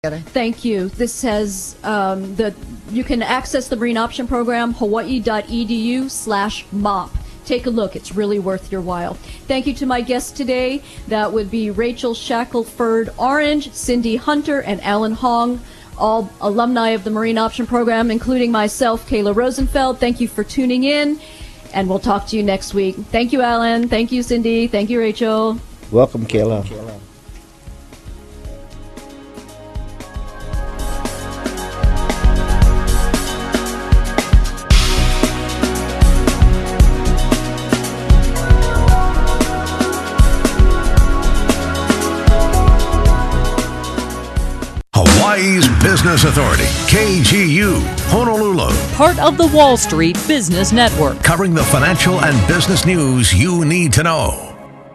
Thank you. This says that you can access the Marine Option Program, hawaii.edu/MOP. Take a look. It's really worth your while. Thank you to my guests today. That would be Rachel Shackelford Orange, Cindy Hunter, and Alan Hong, all alumni of the Marine Option Program, including myself, Kayla Rosenfeld. Thank you for tuning in, and we'll talk to you next week. Thank you, Alan. Thank you, Cindy. Thank you, Rachel. Welcome, Kayla. Hawaii's Business Authority, KGU, Honolulu. Part of the Wall Street Business Network. Covering the financial and business news you need to know.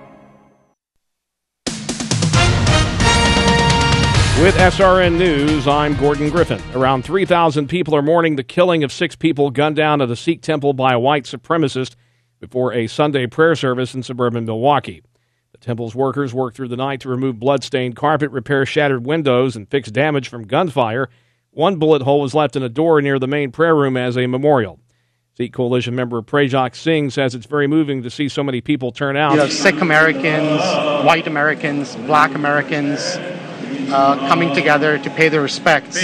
With SRN News, I'm Gordon Griffin. Around 3,000 people are mourning the killing of 6 people gunned down at a Sikh temple by a white supremacist before a Sunday prayer service in suburban Milwaukee. The temple's workers worked through the night to remove blood-stained carpet, repair shattered windows, and fix damage from gunfire. One bullet hole was left in a door near the main prayer room as a memorial. Sikh Coalition member Prajak Singh says it's very moving to see so many people turn out. You have Sikh Americans, white Americans, black Americans coming together to pay their respects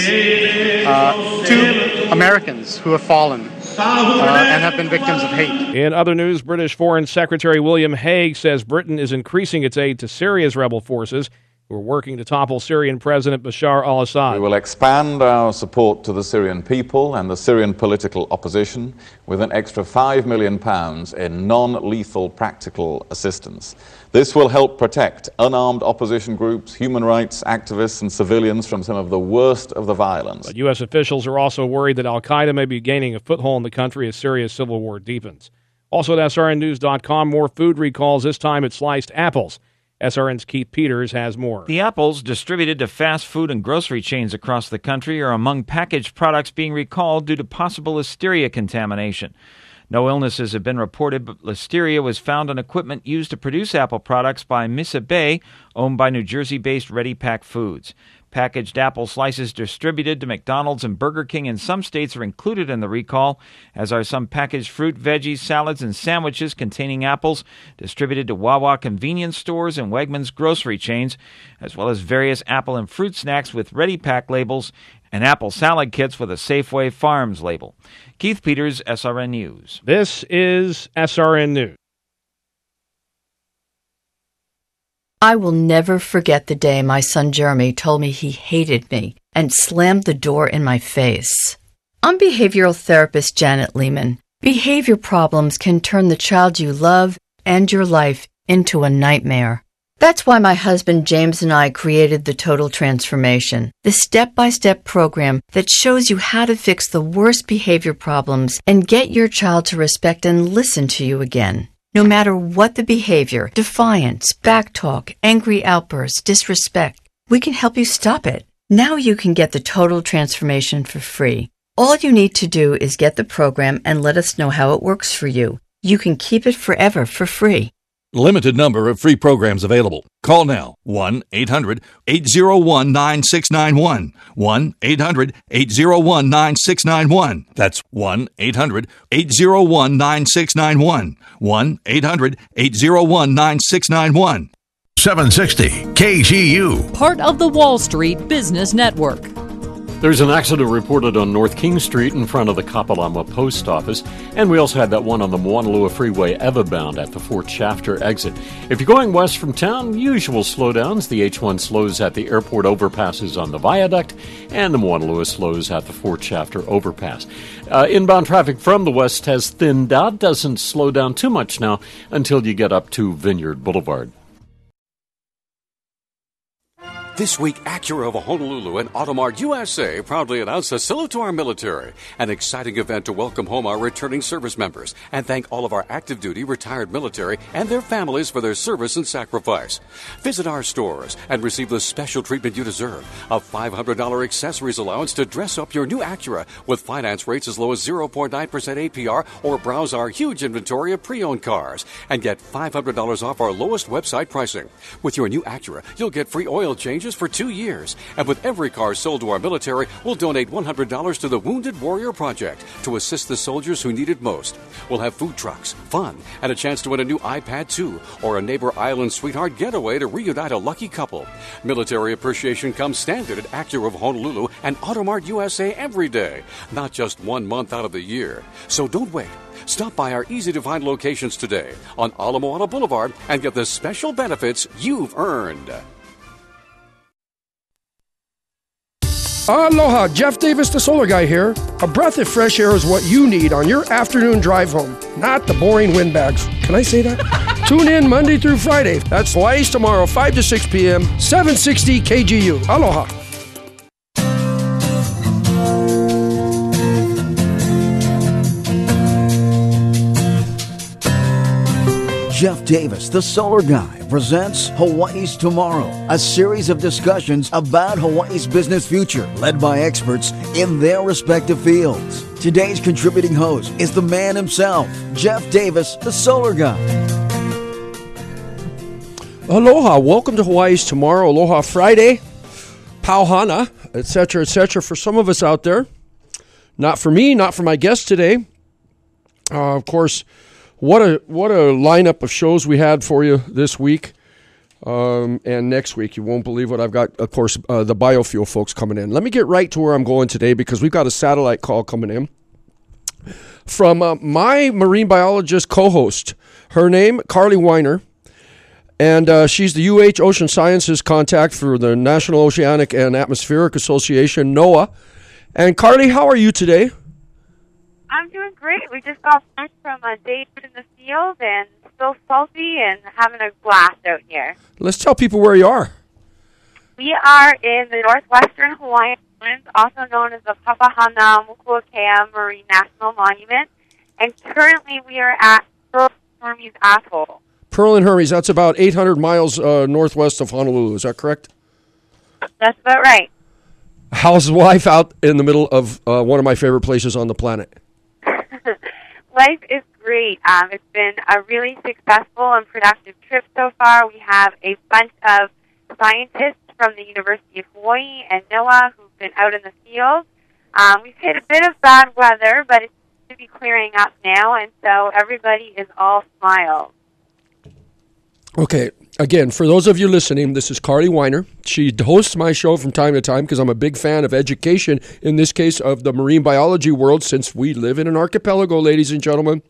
to Americans who have fallen and have been victims of hate. In other news, British Foreign Secretary William Hague says Britain is increasing its aid to Syria's rebel forces who are working to topple Syrian President Bashar al-Assad. We will expand our support to the Syrian people and the Syrian political opposition with an extra £5 million in non-lethal practical assistance. This will help protect unarmed opposition groups, human rights activists, and civilians from some of the worst of the violence. But U.S. officials are also worried that al-Qaeda may be gaining a foothold in the country as Syria's civil war deepens. Also at srnnews.com, more food recalls. This time it's sliced apples. SRN's Keith Peters has more. The apples distributed to fast food and grocery chains across the country are among packaged products being recalled due to possible listeria contamination. No illnesses have been reported, but listeria was found on equipment used to produce apple products by Missa Bay, owned by New Jersey-based Ready Pack Foods. Packaged apple slices distributed to McDonald's and Burger King in some states are included in the recall, as are some packaged fruit, veggies, salads, and sandwiches containing apples distributed to Wawa convenience stores and Wegmans grocery chains, as well as various apple and fruit snacks with Ready Pack labels and apple salad kits with a Safeway Farms label. Keith Peters, SRN News. This is SRN News. I will never forget the day my son Jeremy told me he hated me and slammed the door in my face. I'm behavioral therapist Janet Lehman. Behavior problems can turn the child you love and your life into a nightmare. That's why my husband James and I created the Total Transformation, the step-by-step program that shows you how to fix the worst behavior problems and get your child to respect and listen to you again. No matter what the behavior, defiance, backtalk, angry outbursts, disrespect, we can help you stop it. Now you can get the Total Transformation for free. All you need to do is get the program and let us know how it works for you. You can keep it forever for free. Limited number of free programs available. Call now. 1-800-801-9691. 1-800-801-9691. That's 1-800-801-9691. 1-800-801-9691. 760 KGU. Part of the Wall Street Business Network. There's an accident reported on North King Street in front of the Kapalama Post Office, and we also had that one on the Moanalua Freeway ever-bound at the Fort Shafter exit. If you're going west from town, usual slowdowns. The H1 slows at the airport overpasses on the viaduct, and the Moanalua slows at the Fort Shafter overpass. Inbound traffic from the west has thinned out, doesn't slow down too much now until you get up to Vineyard Boulevard. This week, Acura of Honolulu and Automart USA proudly announce a Salute to Our Military, an exciting event to welcome home our returning service members and thank all of our active duty retired military and their families for their service and sacrifice. Visit our stores and receive the special treatment you deserve, a $500 accessories allowance to dress up your new Acura with finance rates as low as 0.9% APR, or browse our huge inventory of pre-owned cars and get $500 off our lowest website pricing. With your new Acura, you'll get free oil change exchanges for 2 years. And with every car sold to our military, we'll donate $100 to the Wounded Warrior Project to assist the soldiers who need it most. We'll have food trucks, fun, and a chance to win a new iPad 2 or a Neighbor Island sweetheart getaway to reunite a lucky couple. Military appreciation comes standard at Acura of Honolulu and Automart USA every day, not just 1 month out of the year. So don't wait. Stop by our easy-to-find locations today on Ala Moana Boulevard and get the special benefits you've earned. Aloha, Jeff Davis, the Solar Guy here. A breath of fresh air is what you need on your afternoon drive home, not the boring windbags. Can I say that? Tune in Monday through Friday. That's Hawaii's Tomorrow, 5 to 6 p.m., 760 KGU. Aloha. Jeff Davis, the Solar Guy, presents Hawaii's Tomorrow, a series of discussions about Hawaii's business future, led by experts in their respective fields. Today's contributing host is the man himself, Jeff Davis, the Solar Guy. Aloha, welcome to Hawaii's Tomorrow. Aloha Friday, Pauhana, etc., etc. For some of us out there. Not for me, not for my guest today. Of course, What a lineup of shows we had for you this week and next week. You won't believe what I've got, of course, the biofuel folks coming in. Let me get right to where I'm going today because we've got a satellite call coming in from my marine biologist co-host. Her name, Carly Weiner, and she's the UH Ocean Sciences contact for the National Oceanic and Atmospheric Association, NOAA. And Carly, how are you today? I'm doing great. We just got back from a day in the field and still salty and having a blast out here. Let's tell people where you are. We are in the northwestern Hawaiian Islands, also known as the Papahana-Mokuakea Marine National Monument, and currently we are at Pearl Hermes Atoll. Pearl and Hermes, that's about 800 miles northwest of Honolulu. Is that correct? That's about right. How's life out in the middle of one of my favorite places on the planet? Life is great. It's been a really successful and productive trip so far. We have a bunch of scientists from the University of Hawaii and NOAA who've been out in the field. We've hit a bit of bad weather, but it's going to be clearing up now, and so everybody is all smiles. Okay, again, for those of you listening, this is Carly Weiner. She hosts my show from time to time because I'm a big fan of education, in this case of the marine biology world, since we live in an archipelago, ladies and gentlemen.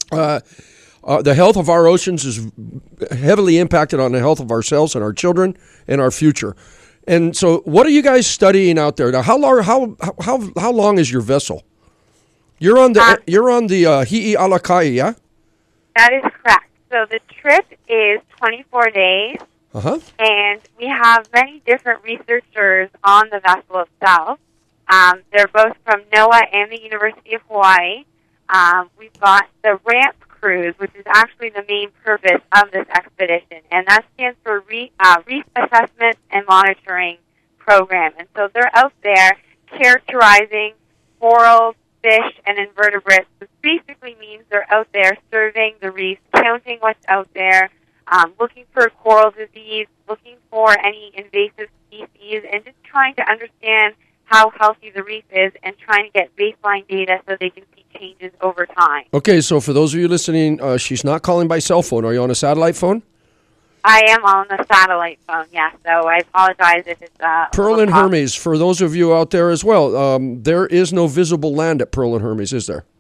The health of our oceans is heavily impacted on the health of ourselves and our children and our future. And so what are you guys studying out there? Now, how long is your vessel? You're on the Hi'i'alakai, yeah? That is correct. So the trip is 24 days, and we have many different researchers on the vessel itself. They're both from NOAA and the University of Hawaii. We've got the RAMP cruise, which is actually the main purpose of this expedition, and that stands for Reef Assessment and Monitoring Program. And so they're out there characterizing corals, fish, and invertebrates, which basically means they're out there surveying the reefs, counting what's out there, looking for coral disease, looking for any invasive species, and just trying to understand how healthy the reef is and trying to get baseline data so they can see changes over time. Okay, so for those of you listening, she's not calling by cell phone. Are you on a satellite phone? I am on the satellite phone, yes, so I apologize if it's Pearl and Hermes, for those of you out there as well, there is no visible land at Pearl and Hermes, is there?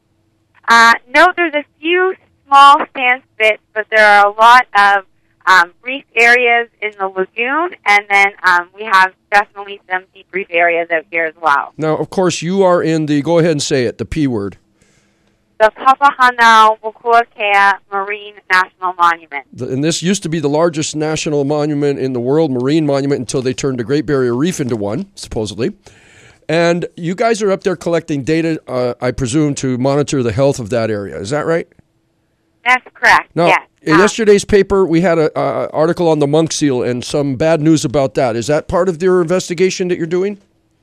No, there's a few small sand spits, but there are a lot of reef areas in the lagoon, and then we have definitely some deep reef areas out here as well. Now, of course, you are in the, go ahead and say it, the P word. The Papahana-Mokuakea Marine National Monument. And this used to be the largest national monument in the world, marine monument, until they turned the Great Barrier Reef into one, supposedly. And you guys are up there collecting data, I presume, to monitor the health of that area. Is that right? That's correct, now, yes. In yesterday's paper, we had an article on the monk seal and some bad news about that. Is that part of your investigation that you're doing?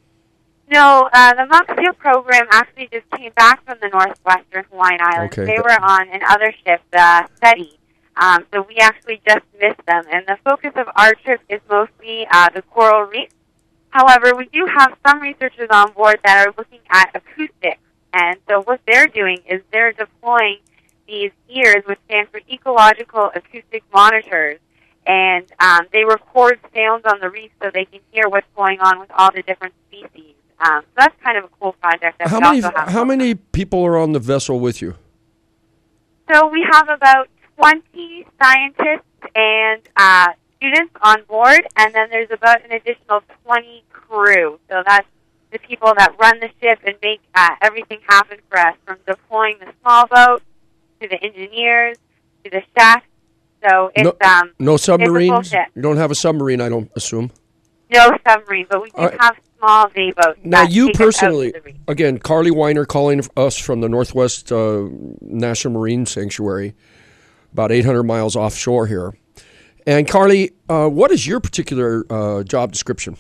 No, the monk seal program actually just came back from the northwestern Hawaiian Islands. Okay. They were on an other ship, the SETI, So we actually just missed them. And the focus of our trip is mostly the coral reef. However, we do have some researchers on board that are looking at acoustics. And so what they're doing is they're deploying these ears, which stand for Ecological Acoustic Monitors. And they record sounds on the reef so they can hear what's going on with all the different species. So that's kind of a cool project that How many people are on the vessel with you? So we have about 20 scientists and students on board, and then there's about an additional 20 crew. So that's the people that run the ship and make everything happen for us, from deploying the small boat to the engineers to the chef. So it's no submarines. It's a full ship. You don't have a submarine, I don't assume. No submarine, but we do have small day boats. Now, that you take us out personally, to the reef. again, Carly Weiner calling us from the Northwest National Marine Sanctuary, about 800 miles offshore here. And Carly, what is your particular job description?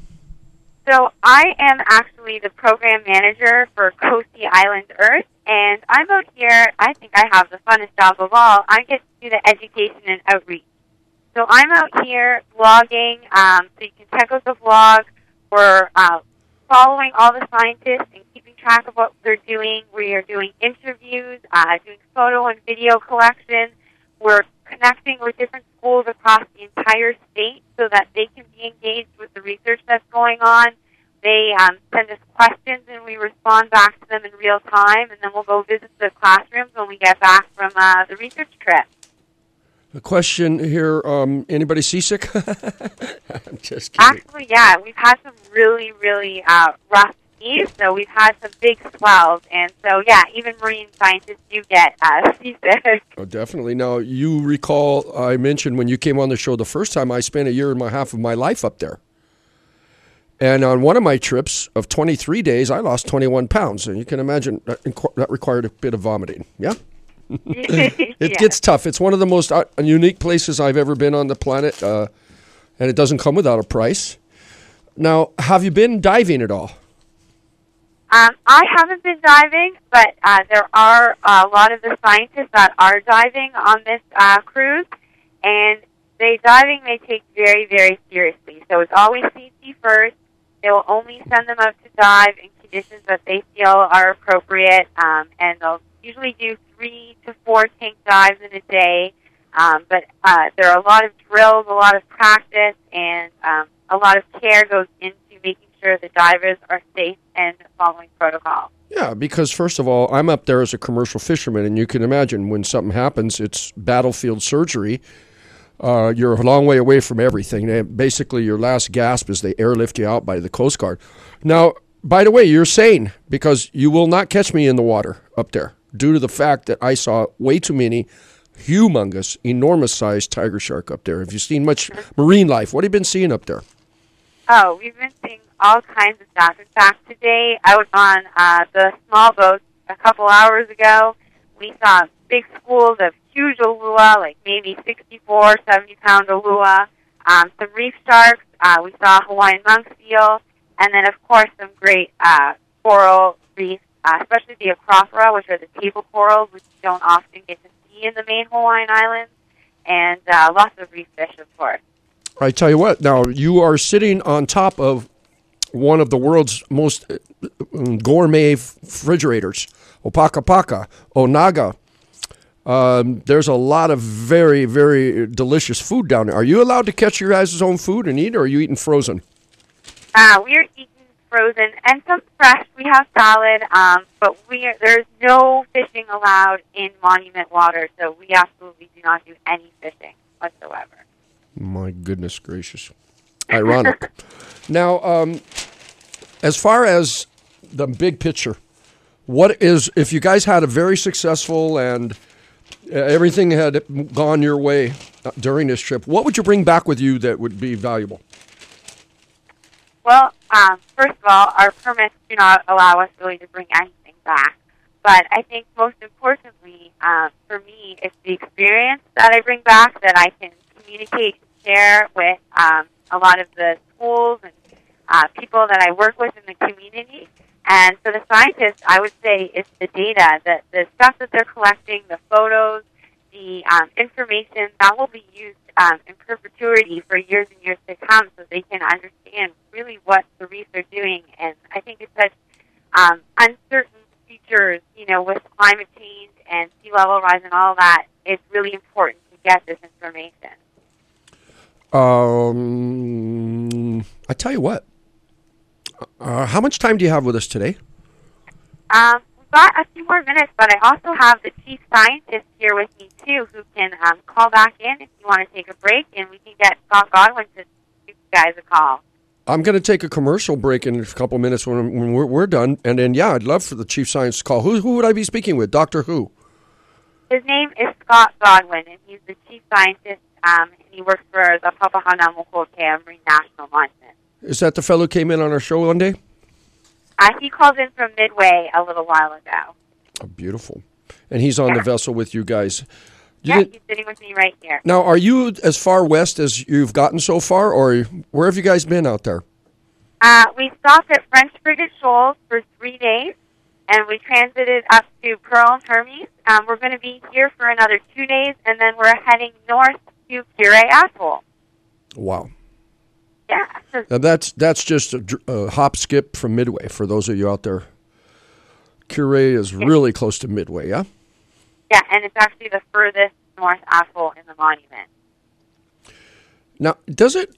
So I am actually the program manager for Coastie Island Earth, and I'm out here. I think I have the funnest job of all. I get to do the education and outreach. So I'm out here vlogging, so you can check out the vlog. We're following all the scientists and keeping track of what they're doing. We are doing interviews, doing photo and video collection. We're connecting with different schools across the entire state so that they can be engaged with the research that's going on. They send us questions, and we respond back to them in real time, and then we'll go visit the classrooms when we get back from the research trip. A question here, anybody seasick? I'm just kidding. Actually, yeah, we've had some really, really rough seas, so we've had some big swells, and so, yeah, even marine scientists do get seasick. Oh, definitely. Now, you recall I mentioned when you came on the show the first time, I spent a year and a half of my life up there. And on one of my trips of 23 days, I lost 21 pounds. And you can imagine that required a bit of vomiting. Yeah? It gets tough. It's one of the most unique places I've ever been on the planet, and it doesn't come without a price. Now, have you been diving at all? I haven't been diving, but there are a lot of the scientists that are diving on this cruise, and diving they take very, very seriously. So it's always safety first. They will only send them out to dive in conditions that they feel are appropriate, and they'll usually do 3 to 4 tank dives in a day. But there are a lot of drills, a lot of practice, and a lot of care goes into making sure the divers are safe and following protocol. Yeah, because first of all, I'm up there as a commercial fisherman, and you can imagine when something happens, it's battlefield surgery. You're a long way away from everything. Basically, your last gasp is they airlift you out by the Coast Guard. Now, by the way, you're sane because you will not catch me in the water up there due to the fact that I saw way too many humongous, enormous-sized tiger shark up there. Have you seen much marine life? What have you been seeing up there? Oh, we've been seeing all kinds of stuff. In fact, today I was on the small boat a couple hours ago. We saw big schools of huge ulua, like maybe 64, 70-pound ulua, some reef sharks. We saw Hawaiian monk seal, and then, of course, some great coral reefs, especially the Acrophora, which are the table corals, which you don't often get to see in the main Hawaiian Islands, and lots of reef fish, of course. I tell you what, now you are sitting on top of one of the world's most gourmet refrigerators, Opakapaka, Onaga. There's a lot of very, very delicious food down there. Are you allowed to catch your guys' own food and eat, or are you eating frozen? We're eating frozen and some fresh. We have salad, but there's no fishing allowed in Monument Water, so we absolutely do not do any fishing whatsoever. My goodness gracious. Ironic. Now, as far as the big picture, what is, if you guys had a very successful and everything had gone your way during this trip, what would you bring back with you that would be valuable? Well, first of all, our permits do not allow us really to bring anything back. But I think most importantly, for me, it's the experience that I bring back that I can communicate and share with a lot of the schools and people that I work with in the community. And for the scientists, I would say it's the data, the stuff that they're collecting, the photos, the the information that will be used in perpetuity for years and years to come, so they can understand really what the reefs are doing. And I think it's such uncertain futures, with climate change and sea level rise and all that. It's really important to get this information. I tell you what. How much time do you have with us today? We've got a few more minutes, but I also have the chief scientist here with me, too, who can call back in if you want to take a break, and we can get Scott Godwin to give you guys a call. I'm going to take a commercial break in a couple minutes when we're done, and then, I'd love for the chief scientist to call. Who would I be speaking with? Dr. who? His name is Scott Godwin, and he's the chief scientist, and he works for the Papahānaumokuākea Marine National Monument. Is that the fellow who came in on our show one day? He called in from Midway a little while ago. Oh, beautiful. And he's on the vessel with you guys. He's sitting with me right here. Now, are you as far west as you've gotten so far, or where have you guys been out there? We stopped at French Frigate Shoals for 3 days, and we transited up to Pearl and Hermes. We're going to be here for another 2 days, and then we're heading north to Kure Atoll. Wow. Yeah. Now that's just a hop skip from Midway for those of you out there. Kure is really close to Midway, yeah? Yeah, and it's actually the furthest north atoll in the monument. Now, does it...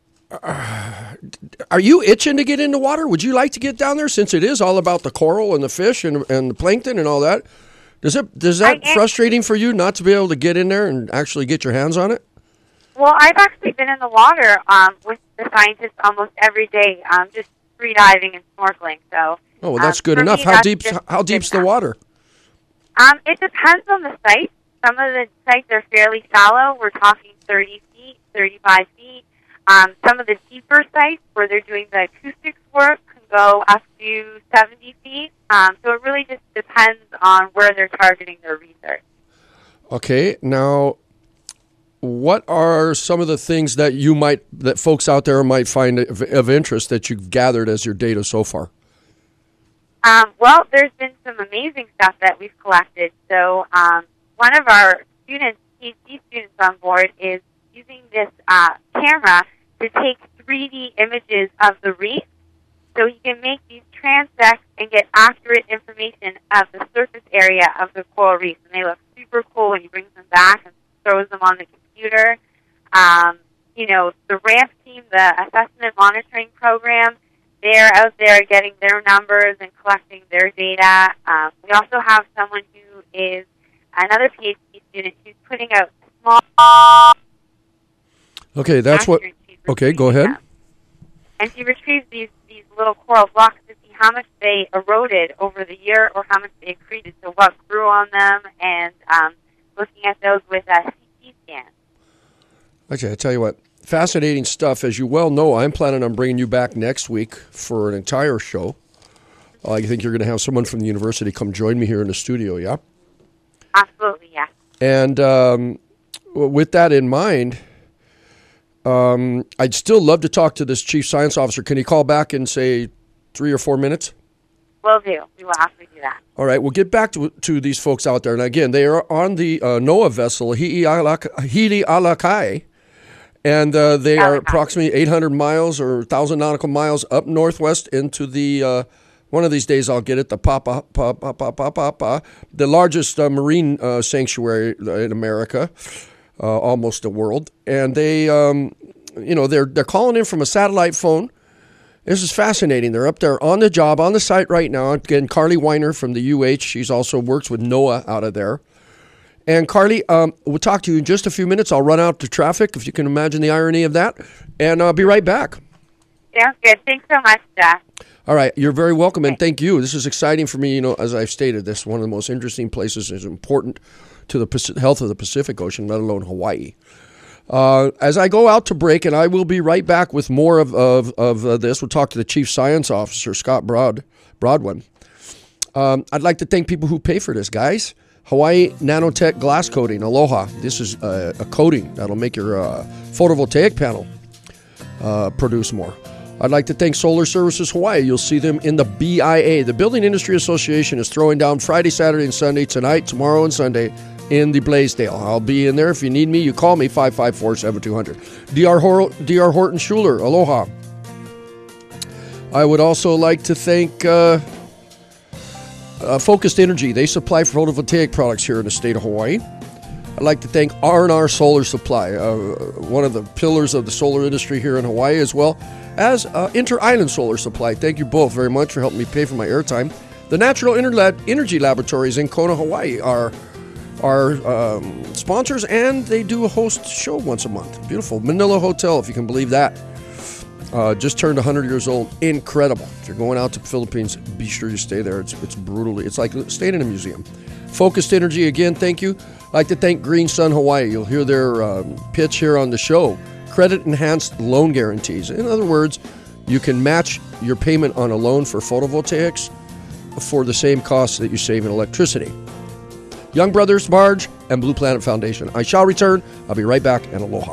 are you itching to get into water? Would you like to get down there since it is all about the coral and the fish and the plankton and all that? Does that frustrating for you not to be able to get in there and actually get your hands on it? Well, I've actually been in the water with the scientists almost every day, just free diving and snorkeling. So, well, that's good enough. How deep's the water? It depends on the site. Some of the sites are fairly shallow. We're talking 30 feet, 35 feet. Some of the deeper sites where they're doing the acoustics work can go up to 70 feet. So it really just depends on where they're targeting their research. Okay, now, what are some of the things that folks out there might find of interest that you've gathered as your data so far? Well, there's been some amazing stuff that we've collected. So one of our students, PhD students on board, is using this camera to take 3D images of the reef. So he can make these transects and get accurate information of the surface area of the coral reef. And they look super cool when he brings them back and throws them on the computer. The RAMP team, the Assessment Monitoring Program, they're out there getting their numbers and collecting their data. We also have someone who is another PhD student who's putting out small... Okay, that's what... Okay, go ahead. And she retrieves these little coral blocks to see how much they eroded over the year or how much they accreted, so what grew on them, and looking at those with a CT scan. Okay, I tell you what, fascinating stuff. As you well know, I'm planning on bringing you back next week for an entire show. I think you're going to have someone from the university come join me here in the studio, yeah? Absolutely, yeah. And with that in mind, I'd still love to talk to this chief science officer. Can he call back in, say, 3 or 4 minutes? Will do. We will absolutely do that. All right, we'll get back to these folks out there. And again, they are on the NOAA vessel, Hi'i'alakai, and they are approximately 800 miles or 1,000 nautical miles up northwest into the, one of these days I'll get it, the the largest marine sanctuary in America, almost the world. And they, they're calling in from a satellite phone. This is fascinating. They're up there on the job, on the site right now. Again, Carly Weiner from the UH. She's also works with NOAA out of there. And Carly, we'll talk to you in just a few minutes. I'll run out to traffic, if you can imagine the irony of that. And I'll be right back. Sounds good. Thanks so much, Jeff. All right. You're very welcome, and thank you. This is exciting for me. As I've stated, this is one of the most interesting places. It's important to the health of the Pacific Ocean, let alone Hawaii. As I go out to break, and I will be right back with more of this, we'll talk to the Chief Science Officer, Scott Godwin. I'd like to thank people who pay for this, guys. Hawaii Nanotech Glass Coating, aloha. This is a coating that'll make your photovoltaic panel produce more. I'd like to thank Solar Services Hawaii. You'll see them in the BIA. The Building Industry Association is throwing down Friday, Saturday, and Sunday, tonight, tomorrow, and Sunday, in the Blaisdell. I'll be in there. If you need me, you call me, 554-7200. D.R. Horton Schuler, aloha. I would also like to thank Focused Energy. They supply photovoltaic products here in the state of Hawaii. I'd like to thank R&R Solar Supply, one of the pillars of the solar industry here in Hawaii, as well as Inter-Island Solar Supply. Thank you both very much for helping me pay for my airtime. The Natural Energy Laboratories in Kona, Hawaii are sponsors, and they do a host show once a month. Beautiful. Manila Hotel, if you can believe that. Just turned 100 years old. Incredible. If you're going out to the Philippines, be sure you stay there. It's brutally, it's like staying in a museum. Focused Energy, again, thank you. I'd like to thank Green Sun Hawaii. You'll hear their pitch here on the show. Credit-enhanced loan guarantees. In other words, you can match your payment on a loan for photovoltaics for the same cost that you save in electricity. Young Brothers, Marge, and Blue Planet Foundation. I shall return. I'll be right back, and aloha.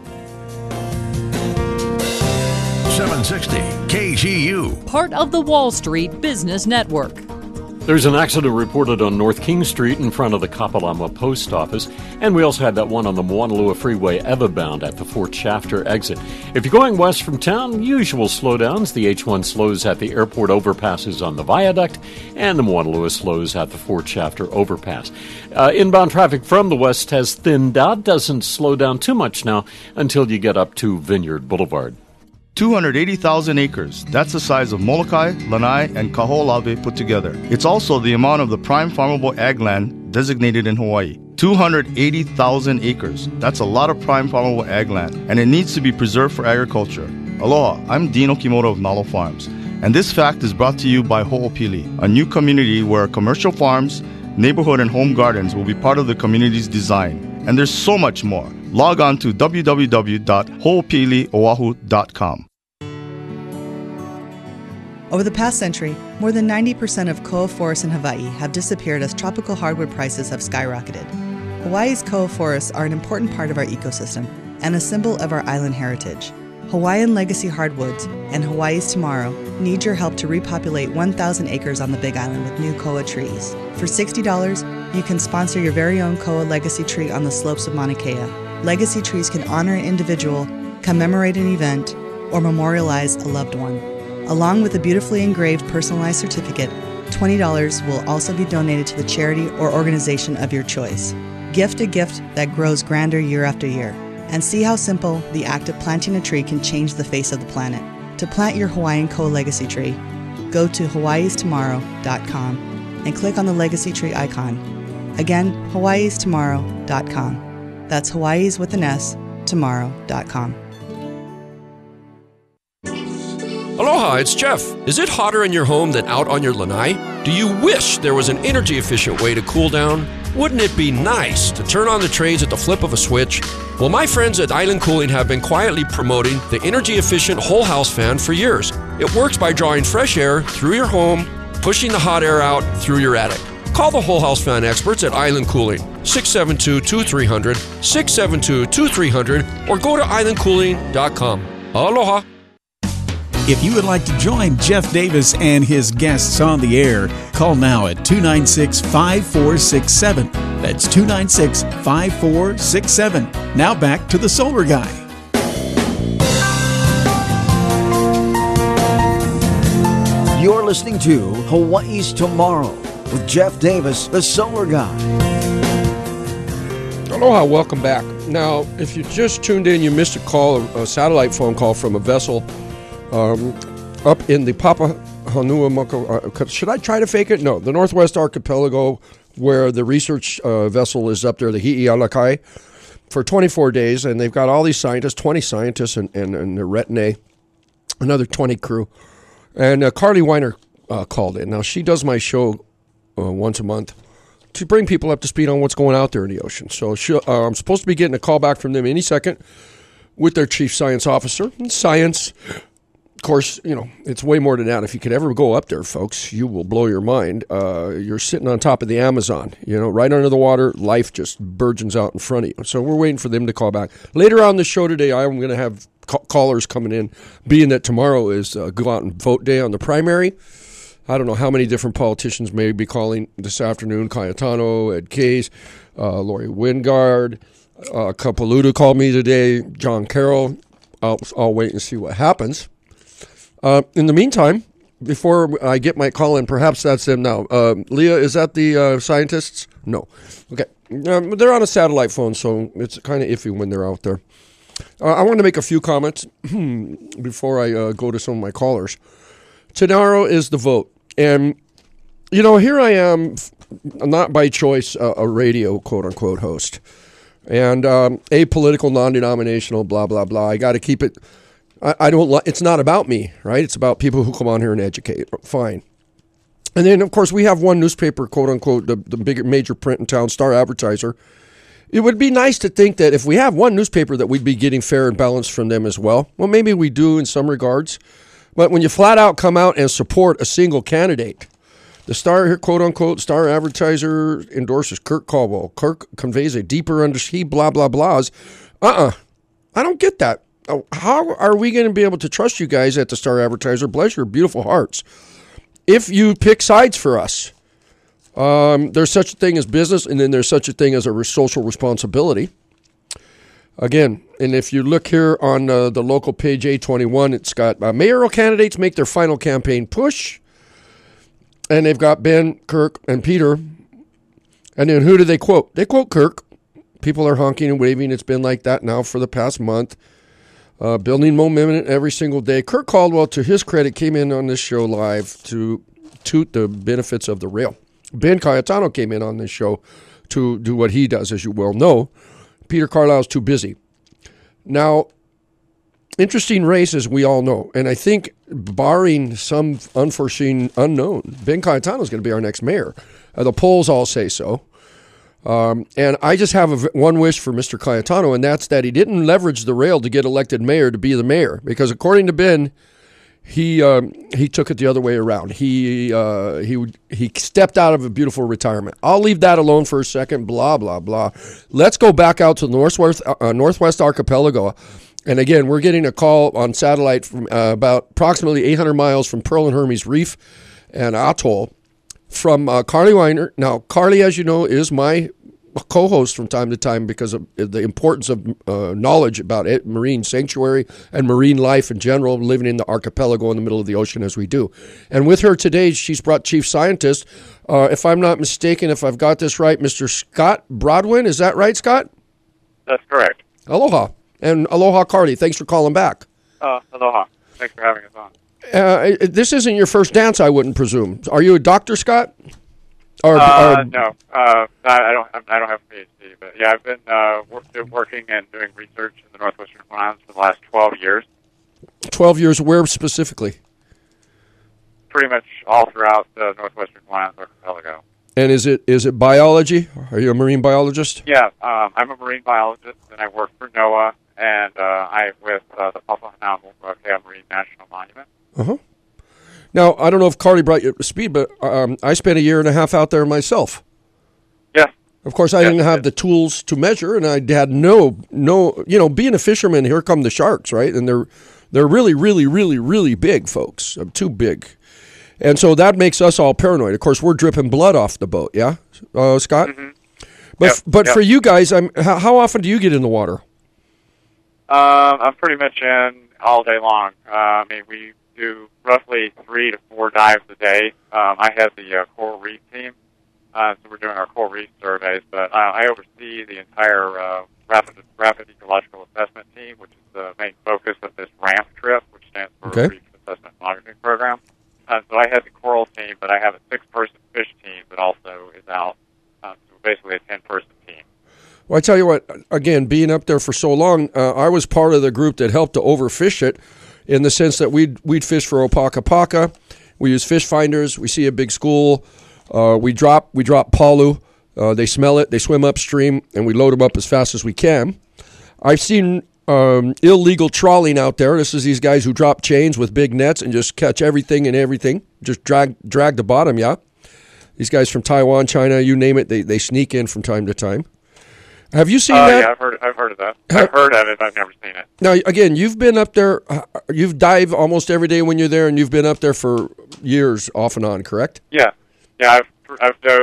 760 KGU. Part of the Wall Street Business Network. There's an accident reported on North King Street in front of the Kapalama Post Office, and we also had that one on the Moanalua Freeway evabound at the Fort Shafter exit. If you're going west from town, usual slowdowns. The H1 slows at the airport overpasses on the viaduct, and the Moanalua slows at the Fort Shafter overpass. Inbound traffic from the west has thinned out, doesn't slow down too much now until you get up to Vineyard Boulevard. 280,000 acres. That's the size of Molokai, Lanai, and Kaho'olawe put together. It's also the amount of the prime farmable ag land designated in Hawaii. 280,000 acres. That's a lot of prime farmable ag land, and it needs to be preserved for agriculture. Aloha, I'm Dean Okimoto of Nalo Farms, and this fact is brought to you by Ho'opili, a new community where commercial farms, neighborhood, and home gardens will be part of the community's design. And there's so much more. Log on to www.ho'opilioahu.com. Over the past century, more than 90% of koa forests in Hawaii have disappeared as tropical hardwood prices have skyrocketed. Hawaii's koa forests are an important part of our ecosystem and a symbol of our island heritage. Hawaiian Legacy Hardwoods and Hawaii's Tomorrow need your help to repopulate 1,000 acres on the Big Island with new koa trees. For $60, you can sponsor your very own koa legacy tree on the slopes of Mauna Kea. Legacy trees can honor an individual, commemorate an event, or memorialize a loved one. Along with a beautifully engraved personalized certificate, $20 will also be donated to the charity or organization of your choice. Gift a gift that grows grander year after year. And see how simple the act of planting a tree can change the face of the planet. To plant your Hawaiian koa legacy tree, go to hawaiistomorrow.com and click on the legacy tree icon. Again, hawaiistomorrow.com. That's Hawaii's with an S, tomorrow.com. Aloha, it's Jeff. Is it hotter in your home than out on your lanai? Do you wish there was an energy-efficient way to cool down? Wouldn't it be nice to turn on the trades at the flip of a switch? Well, my friends at Island Cooling have been quietly promoting the energy-efficient whole house fan for years. It works by drawing fresh air through your home, pushing the hot air out through your attic. Call the whole house fan experts at Island Cooling, 672-2300, 672-2300, or go to islandcooling.com. Aloha. If you would like to join Jeff Davis and his guests on the air, call now at 296-5467. That's 296-5467. Now back to the Solar Guy. You're listening to Hawaii's Tomorrow with Jeff Davis, the Solar Guy. Aloha, welcome back. Now, if you just tuned in, you missed a satellite phone call from a vessel up in the Papahanaumoku. Should I try to fake it? No, the Northwest Archipelago, where the research vessel is up there, the Hi'ialakai, for 24 days, and they've got all these scientists, 20 scientists and their retinue, another 20 crew. And Carly Weiner called in. Now, she does my show once a month to bring people up to speed on what's going out there in the ocean. So I'm supposed to be getting a call back from them any second with their chief science officer. And science, of course, you know, it's way more than that. If you could ever go up there, folks, you will blow your mind. You're sitting on top of the Amazon, you know, right under the water. Life just burgeons out in front of you. So we're waiting for them to call back. Later on the show today, I'm going to have callers coming in, being that tomorrow is go out and vote day on the primary. I don't know how many different politicians may be calling this afternoon. Cayetano, Ed Case, Lori Wingard, Capilouto called me today, John Carroll. I'll wait and see what happens. In the meantime, before I get my call in, perhaps that's them now. Leah, is that the scientists? No. Okay. They're on a satellite phone, so it's kind of iffy when they're out there. I want to make a few comments before I go to some of my callers. Tomorrow is the vote. And, here I am, not by choice, a radio quote-unquote host. And apolitical, non-denominational, blah, blah, blah. I got to keep it. I don't. It's not about me, right? It's about people who come on here and educate. Fine. And then, of course, we have one newspaper, quote-unquote, the big major print in town, Star Advertiser. It would be nice to think that if we have one newspaper that we'd be getting fair and balanced from them as well. Well, maybe we do in some regards. But when you flat out come out and support a single candidate, the Star, quote-unquote, Star Advertiser endorses Kirk Caldwell. Kirk conveys a deeper understanding, blah, blah, blahs. I don't get that. How are we going to be able to trust you guys at the Star Advertiser? Bless your beautiful hearts. If you pick sides for us, there's such a thing as business, and then there's such a thing as a social responsibility. Again, and if you look here on the local page A21, it's got mayoral candidates make their final campaign push, and they've got Ben, Kirk, and Peter. And then who do they quote? They quote Kirk. People are honking and waving. It's been like that now for the past month. Building momentum every single day. Kirk Caldwell, to his credit, came in on this show live to toot the benefits of the rail. Ben Cayetano came in on this show to do what he does, as you well know. Peter Carlisle's too busy. Now, interesting race, as we all know. And I think, barring some unforeseen unknown, Ben Cayetano is going to be our next mayor. The polls all say so. And I just have one wish for Mr. Cayetano, and that's that he didn't leverage the rail to get elected mayor to be the mayor. Because according to Ben, he took it the other way around. He stepped out of a beautiful retirement. I'll leave that alone for a second. Blah, blah, blah. Let's go back out to the Northwest Archipelago. And again, we're getting a call on satellite from about approximately 800 miles from Pearl and Hermes Reef and Atoll from Carly Weiner. Now, Carly, as you know, is my co-host from time to time because of the importance of knowledge about it, marine sanctuary and marine life in general, living in the archipelago in the middle of the ocean as we do. And with her today, she's brought chief scientist, if I'm not mistaken, if I've got this right, Mr. Scott Broadwin. Is that right, Scott? That's correct. Aloha. And aloha, Carly. Thanks for calling back. Aloha. Thanks for having us on. This isn't your first dance, I wouldn't presume. Are you a doctor, Scott? No, I don't have a PhD, but yeah, I've been working and doing research in the Northwestern Islands for the last 12 years. 12 years, where specifically? Pretty much all throughout the Northwestern Islands archipelago. And is it biology? Are you a marine biologist? Yeah, I'm a marine biologist, and I work for NOAA, and I'm with the Papahānaumokuākea Marine National Monument. Uh-huh. Now, I don't know if Carly brought you up to speed, but I spent a year and a half out there myself. Yeah. Of course, I didn't have the tools to measure, and I had no, being a fisherman, here come the sharks, right? And they're really, really, really, really big, folks. Too big. And so that makes us all paranoid. Of course, we're dripping blood off the boat, yeah, Scott? Mm-hmm. But for you guys, how often do you get in the water? I'm pretty much in all day long. We do roughly 3 to 4 dives a day. I have the coral reef team, so we're doing our coral reef surveys. But I oversee the entire rapid ecological assessment team, which is the main focus of this RAMP trip, which stands for Reef Assessment Monitoring Program. So I have the coral team, but I have a 6-person fish team that also is out. So basically a 10-person team. Well, I tell you what, again, being up there for so long, I was part of the group that helped to overfish it in the sense that we'd fish for Opaka. We use fish finders. We see a big school. We drop palu. They smell it. They swim upstream, and we load them up as fast as we can. I've seen illegal trawling out there. This is these guys who drop chains with big nets and just catch everything and everything. Just drag the bottom, yeah? These guys from Taiwan, China, you name it, they sneak in from time to time. Have you seen that? Yeah, I've heard of that. I've heard of it, I've never seen it. Now, again, you've been up there, you've dived almost every day when you're there, and you've been up there for years off and on, correct? Yeah, I've dove,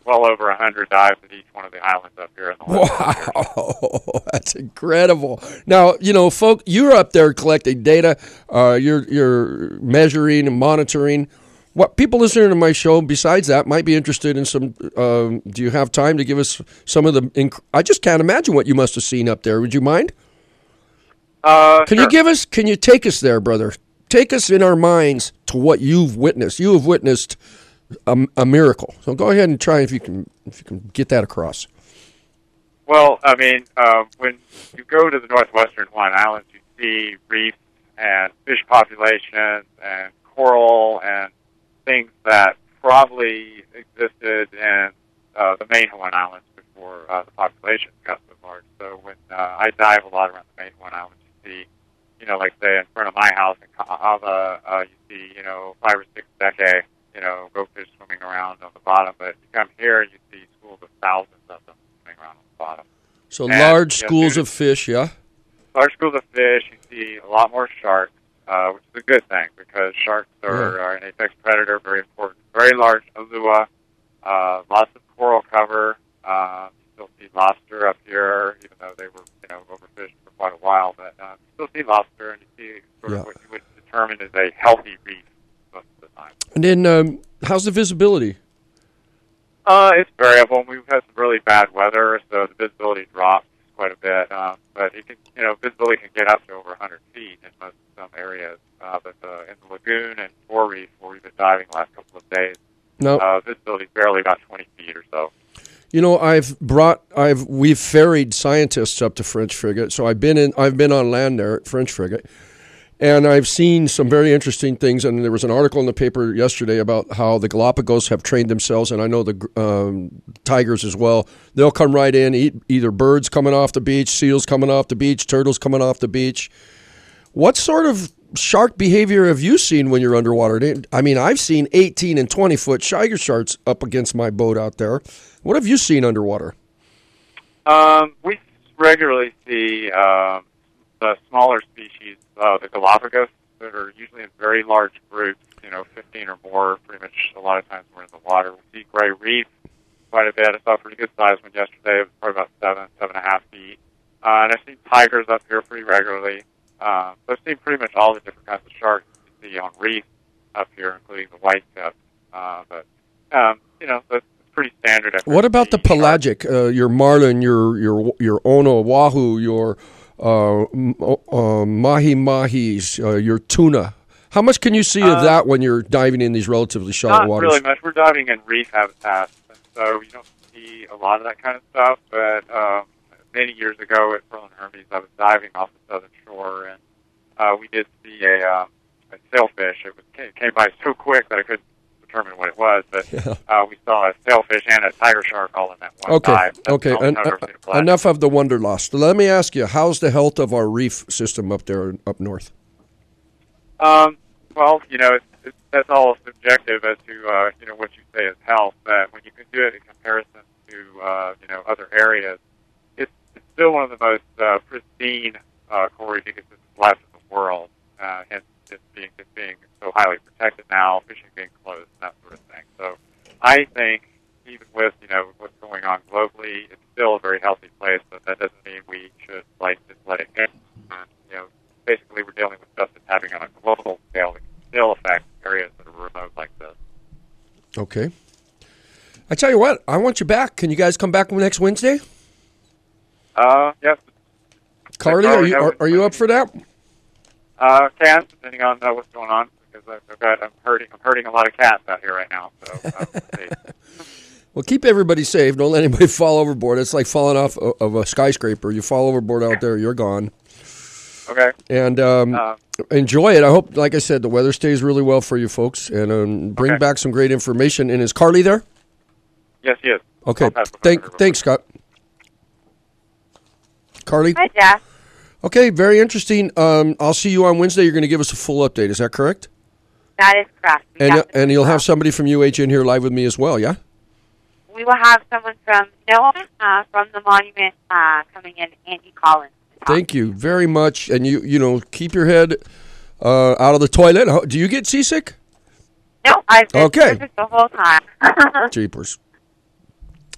well over 100 dives at each one of the islands up here in the last Wow, that's incredible. Now, folk, you're up there collecting data. You're measuring and monitoring. What people listening to my show, besides that, might be interested in some. Do you have time to give us some of the? I just can't imagine what you must have seen up there. Would you mind? Can you give us? Can you take us there, brother? Take us in our minds to what you've witnessed. You have witnessed a miracle. So go ahead and try if you can get that across. Well, I mean, when you go to the northwestern Hawaiian Islands, you see reefs and fish populations and coral and things that probably existed in the main Hawaiian Islands before the population got so large. So when I dive a lot around the main Hawaiian Islands, you see, like say in front of my house in Ka'ava, you see, 5 or 6 decades, go fish swimming around on the bottom. But you come here and you see schools of thousands of them swimming around on the bottom. So large schools of fish, yeah? Large schools of fish. You see a lot more sharks, which is a good thing because sharks are an apex predator, very important. Very large alua, lots of coral cover. You still see lobster up here, even though they were, overfished for quite a while. But you still see lobster, and you see sort of what you would determine is a healthy reef most of the time. And then, how's the visibility? It's variable. We've had some really bad weather, so the visibility drops quite a bit. But it can, visibility can get up to over 100 feet in some areas. But in the lagoon and Fore Reef, where we've been diving the last couple of days, visibility is barely about 20 feet or so. We've ferried scientists up to French Frigate, so I've been on land there at French Frigate, and I've seen some very interesting things. And there was an article in the paper yesterday about how the Galapagos have trained themselves, and I know the tigers as well. They'll come right in, eat either birds coming off the beach, seals coming off the beach, turtles coming off the beach. What sort of shark behavior have you seen when you're underwater? I mean, I've seen 18 and 20-foot tiger sharks up against my boat out there. What have you seen underwater? We regularly see the smaller species, the Galapagos, that are usually in very large groups, 15 or more, pretty much a lot of times we're in the water. We see gray reef quite a bit. I saw a pretty good size one yesterday. It was probably about 7.5 feet. And I've seen tigers up here pretty regularly. So I've seen pretty much all the different kinds of sharks you see on reef up here, including the white tips. That's pretty standard. What about the pelagic? Your marlin, your ono, wahoo, your mahi-mahis, your tuna. How much can you see of that when you're diving in these relatively shallow waters? Not really much. We're diving in reef habitats, and so you don't see a lot of that kind of stuff. But many years ago at Pearl and Hermes, I was diving off the southern shore, and we did see a sailfish. It came by so quick that I couldn't determine what it was, but we saw a sailfish and a tiger shark all in that one dive. Okay. Enough of the wanderlust. Let me ask you, how's the health of our reef system up there, up north? Well, that's all subjective as to what you say is health. But when you can do it in comparison to other areas, it's still one of the most pristine coral reef ecosystems left in the world. Hence, it's being so highly protected now, fishing being closed, and that sort of thing. So, I think even with what's going on globally, it's still a very healthy place. But that doesn't mean we should just let it go. Basically, we're dealing with stuff that's happening on a global scale that can still affect areas that are remote like this. Okay. I tell you what, I want you back. Can you guys come back next Wednesday? Yes. Carly, are you up for that? Can, depending on what's going on, because I'm hurting a lot of cats out here right now. So, well, keep everybody safe. Don't let anybody fall overboard. It's like falling off of a skyscraper. You fall overboard out there, you're gone. Okay. And enjoy it. I hope, like I said, the weather stays really well for you folks, and bring back some great information. And is Carly there? Yes, he is. Okay. Thanks, Scott. Carly? Hi, Jeff. Okay, very interesting. I'll see you on Wednesday. You're going to give us a full update. Is that correct? That is correct. And you'll have somebody from UH in here live with me as well, yeah? We will have someone from NOAA, from the monument, coming in, Andy Collins. Thank you very much. And you keep your head out of the toilet. Do you get seasick? No, I've been perfect the whole time. Jeepers.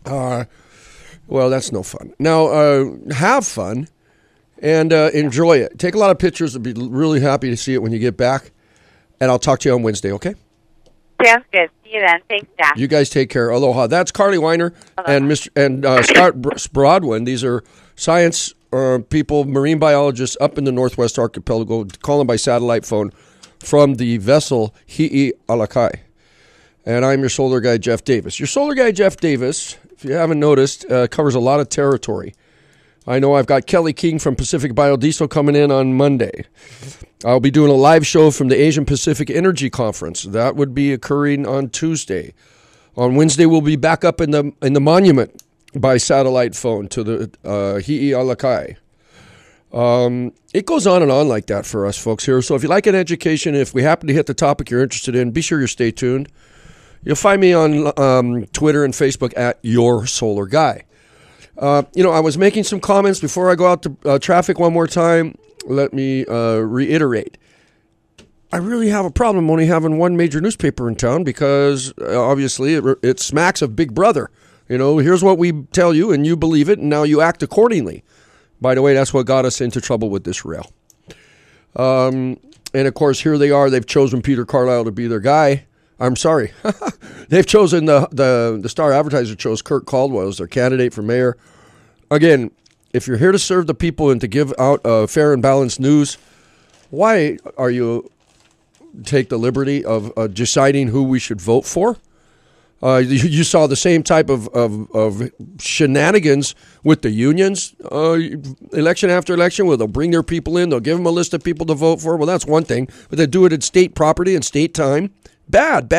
Well, that's no fun. Now, have fun and enjoy it. Take a lot of pictures. I'll be really happy to see it when you get back. And I'll talk to you on Wednesday, okay? Sounds good. See you then. Thanks, Jack. You guys take care. Aloha. That's Carly Weiner and Scott Broadwin. These are science people, marine biologists up in the Northwest Archipelago, calling by satellite phone from the vessel Hi'i'alakai. And I'm your solar guy, Jeff Davis. Your solar guy, Jeff Davis, if you haven't noticed, covers a lot of territory. I know I've got Kelly King from Pacific Biodiesel coming in on Monday. I'll be doing a live show from the Asian Pacific Energy Conference. That would be occurring on Tuesday. On Wednesday, we'll be back up in the monument by satellite phone to the Hi'i'alakai. It goes on and on like that for us folks here. So if you like an education, if we happen to hit the topic you're interested in, be sure you stay tuned. You'll find me on Twitter and Facebook at Your Solar Guy. I was making some comments before I go out to traffic one more time. Let me reiterate. I really have a problem only having one major newspaper in town because obviously it smacks of Big Brother. Here's what we tell you and you believe it and now you act accordingly. By the way, that's what got us into trouble with this rail. And of course, here they are. They've chosen Peter Carlisle to be their guy. I'm sorry. They've chosen the Star Advertiser chose Kurt Caldwell as their candidate for mayor. Again, if you're here to serve the people and to give out fair and balanced news, why are you take the liberty of deciding who we should vote for? You saw the same type of shenanigans with the unions election after election where they'll bring their people in, they'll give them a list of people to vote for. Well, that's one thing, but they do it at state property and state time. Bad.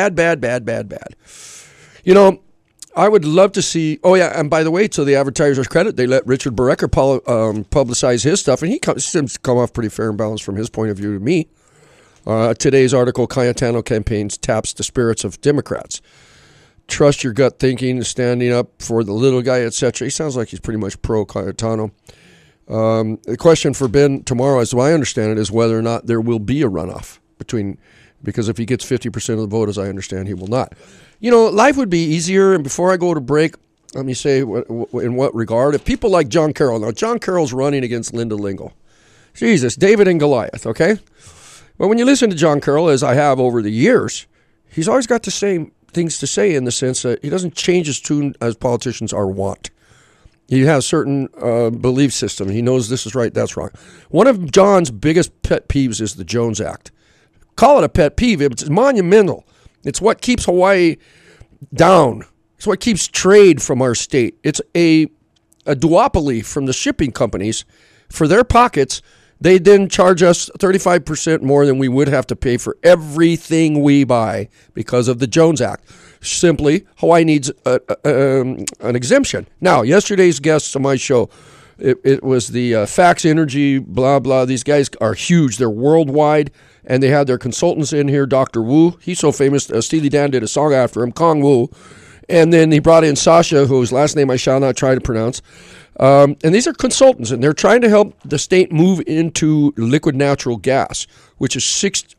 I would love to see, and by the way, to the advertiser's credit, they let Richard Berecker publicize his stuff, and he seems to come off pretty fair and balanced from his point of view to me. Today's article, Cayetano campaigns taps the spirits of Democrats. Trust your gut thinking, standing up for the little guy, etc. He sounds like he's pretty much pro-Cayetano. The question for Ben tomorrow, as I understand it, is whether or not there will be a runoff because if he gets 50% of the vote, as I understand, he will not. Life would be easier, and before I go to break, let me say in what regard. If people like John Carroll, now John Carroll's running against Linda Lingle. Jesus, David and Goliath, okay? Well, when you listen to John Carroll, as I have over the years, he's always got the same things to say in the sense that he doesn't change his tune as politicians are wont. He has certain belief system. He knows this is right, that's wrong. One of John's biggest pet peeves is the Jones Act. Call it a pet peeve. It's monumental. It's what keeps Hawaii down. It's what keeps trade from our state. It's a duopoly from the shipping companies for their pockets. They then charge us 35% more than we would have to pay for everything we buy because of the Jones Act. Simply, Hawaii needs an exemption. Now, yesterday's guests on my show, it was the Fax Energy, blah, blah. These guys are huge. They're worldwide. And they had their consultants in here, Dr. Wu. He's so famous, Steely Dan did a song after him, Kong Wu. And then he brought in Sasha, whose last name I shall not try to pronounce. And these are consultants, and they're trying to help the state move into liquid natural gas, which is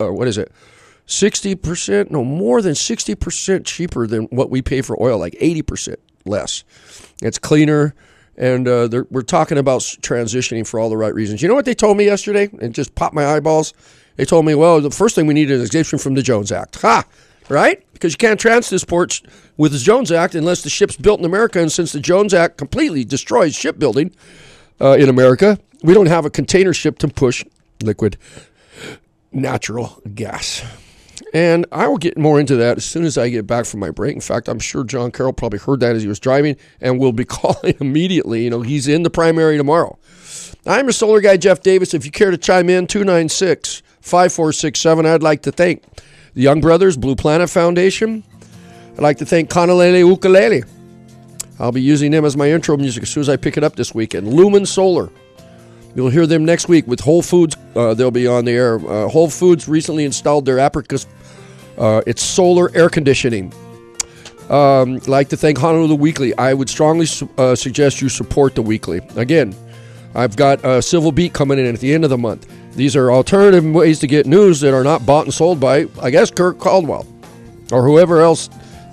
60%, no, more than 60% cheaper than what we pay for oil, like 80% less. It's cleaner, and we're talking about transitioning for all the right reasons. You know what they told me yesterday? It just popped my eyeballs. They told me, well, the first thing we need is an exemption from the Jones Act. Ha! Right? Because you can't transport with the Jones Act unless the ship's built in America. And since the Jones Act completely destroys shipbuilding in America, we don't have a container ship to push liquid natural gas. And I will get more into that as soon as I get back from my break. In fact, I'm sure John Carroll probably heard that as he was driving and will be calling immediately. He's in the primary tomorrow. I'm your solar guy, Jeff Davis. If you care to chime in, 296-5467. I'd like to thank the Young Brothers Blue Planet Foundation. I'd like to thank Kanalele Ukulele. I'll be using them as my intro music as soon as I pick it up this weekend. Lumen Solar. You'll hear them next week with Whole Foods. They'll be on the air. Whole Foods recently installed their Apricus. It's solar air conditioning. I'd like to thank Honolulu Weekly. I would strongly suggest you support the Weekly. Again, I've got Civil Beat coming in at the end of the month. These are alternative ways to get news that are not bought and sold by, I guess, Kurt Caldwell or whoever else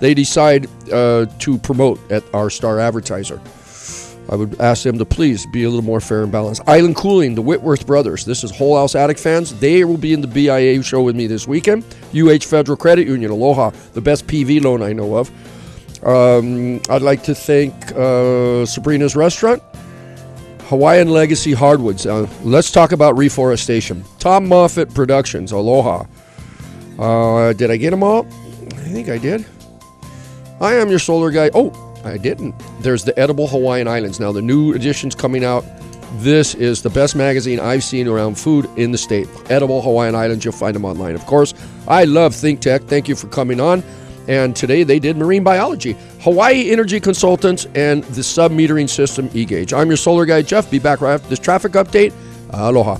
they decide to promote at our star advertiser. I would ask them to please be a little more fair and balanced. Island Cooling, the Whitworth brothers. This is Whole House Attic fans. They will be in the BIA show with me this weekend. UH Federal Credit Union, Aloha, the best PV loan I know of. I'd like to thank Sabrina's Restaurant. Hawaiian Legacy Hardwoods. Let's talk about reforestation. Tom Moffitt Productions, Aloha. Did I get them all? I think I did. I am your solar guy. Oh, I didn't. There's the Edible Hawaiian Islands. Now, the new edition's coming out. This is the best magazine I've seen around food in the state. Edible Hawaiian Islands. You'll find them online. Of course, I love ThinkTech. Thank you for coming on. And today they did marine biology. Hawaii Energy Consultants and the sub-metering system eGauge. I'm your solar guy, Jeff. Be back right after this traffic update. Aloha.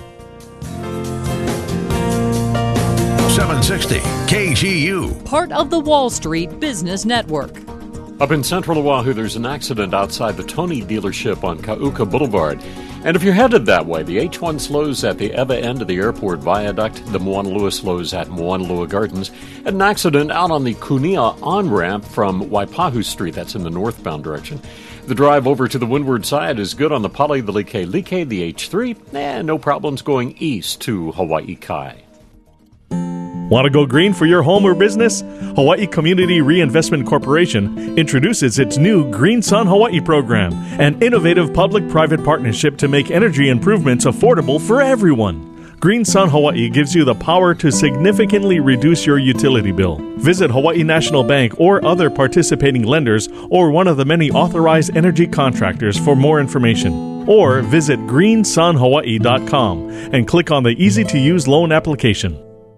760 KGU. Part of the Wall Street Business Network. Up in central Oahu, there's an accident outside the Tony dealership on Kauka Boulevard. And if you're headed that way, the H1 slows at the Eva end of the airport viaduct. The Moanalua slows at Moanalua Gardens. And an accident out on the Kunia on-ramp from Waipahu Street. That's in the northbound direction. The drive over to the windward side is good on the Pali, the Like, the H3. And no problems going east to Hawaii Kai. Want to go green for your home or business? Hawaii Community Reinvestment Corporation introduces its new Green Sun Hawaii program, an innovative public-private partnership to make energy improvements affordable for everyone. Green Sun Hawaii gives you the power to significantly reduce your utility bill. Visit Hawaii National Bank or other participating lenders or one of the many authorized energy contractors for more information. Or visit greensunhawaii.com and click on the easy-to-use loan application.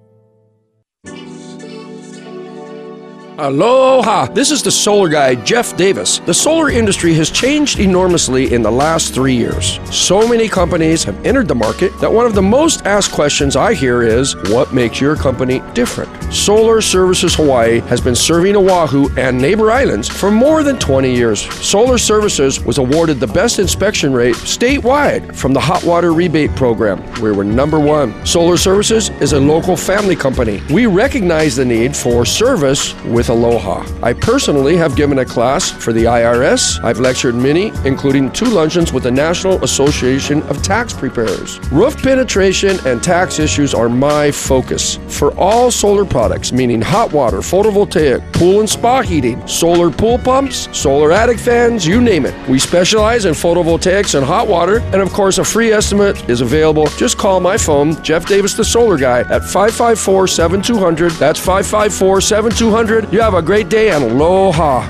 Aloha! This is the solar guy, Jeff Davis. The solar industry has changed enormously in the last 3 years. So many companies have entered the market that one of the most asked questions I hear is, what makes your company different? Solar Services Hawaii has been serving Oahu and neighbor islands for more than 20 years. Solar Services was awarded the best inspection rate statewide from the Hot Water Rebate Program. We were number one. Solar Services is a local family company. We recognize the need for service with Aloha. I personally have given a class for the IRS. I've lectured many, including 2 luncheons with the National Association of Tax Preparers. Roof penetration and tax issues are my focus. For all solar products, meaning hot water, photovoltaic, pool and spa heating, solar pool pumps, solar attic fans, you name it. We specialize in photovoltaics and hot water, and of course a free estimate is available. Just call my phone, Jeff Davis the Solar Guy, at 554-7200. That's 554-7200. You have a great day and aloha.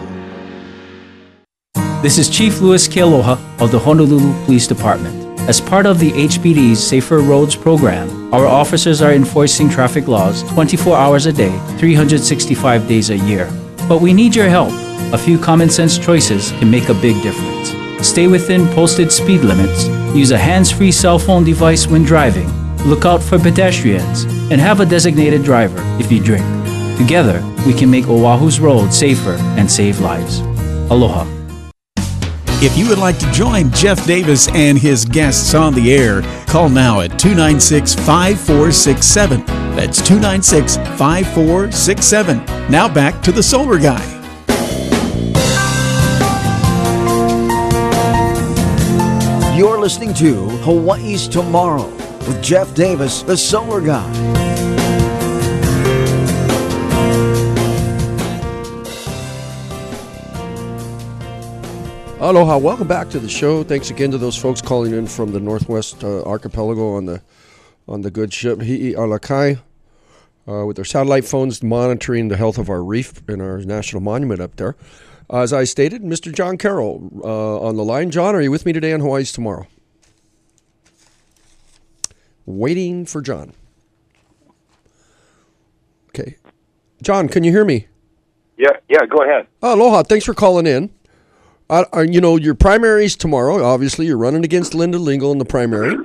This is Chief Louis Kealoha of the Honolulu Police Department. As part of the HPD's Safer Roads program, our officers are enforcing traffic laws 24 hours a day, 365 days a year. But we need your help. A few common sense choices can make a big difference. Stay within posted speed limits, use a hands-free cell phone device when driving, look out for pedestrians, and have a designated driver if you drink. Together, we can make Oahu's roads safer and save lives. Aloha. If you would like to join Jeff Davis and his guests on the air, call now at 296-5467. That's 296-5467. Now back to the Solar Guy. You're listening to Hawaii's Tomorrow with Jeff Davis, the Solar Guy. Aloha, welcome back to the show. Thanks again to those folks calling in from the Northwest Archipelago on the good ship Hi'i-a-la-kai with their satellite phones monitoring the health of our reef and our national monument up there. As I stated, Mr. John Carroll on the line. John, are you with me today on Hawaii's Tomorrow? Waiting for John. Okay. John, can you hear me? Yeah, go ahead. Aloha, thanks for calling in. You know, your primary's tomorrow. Obviously, you're running against Linda Lingle in the primary.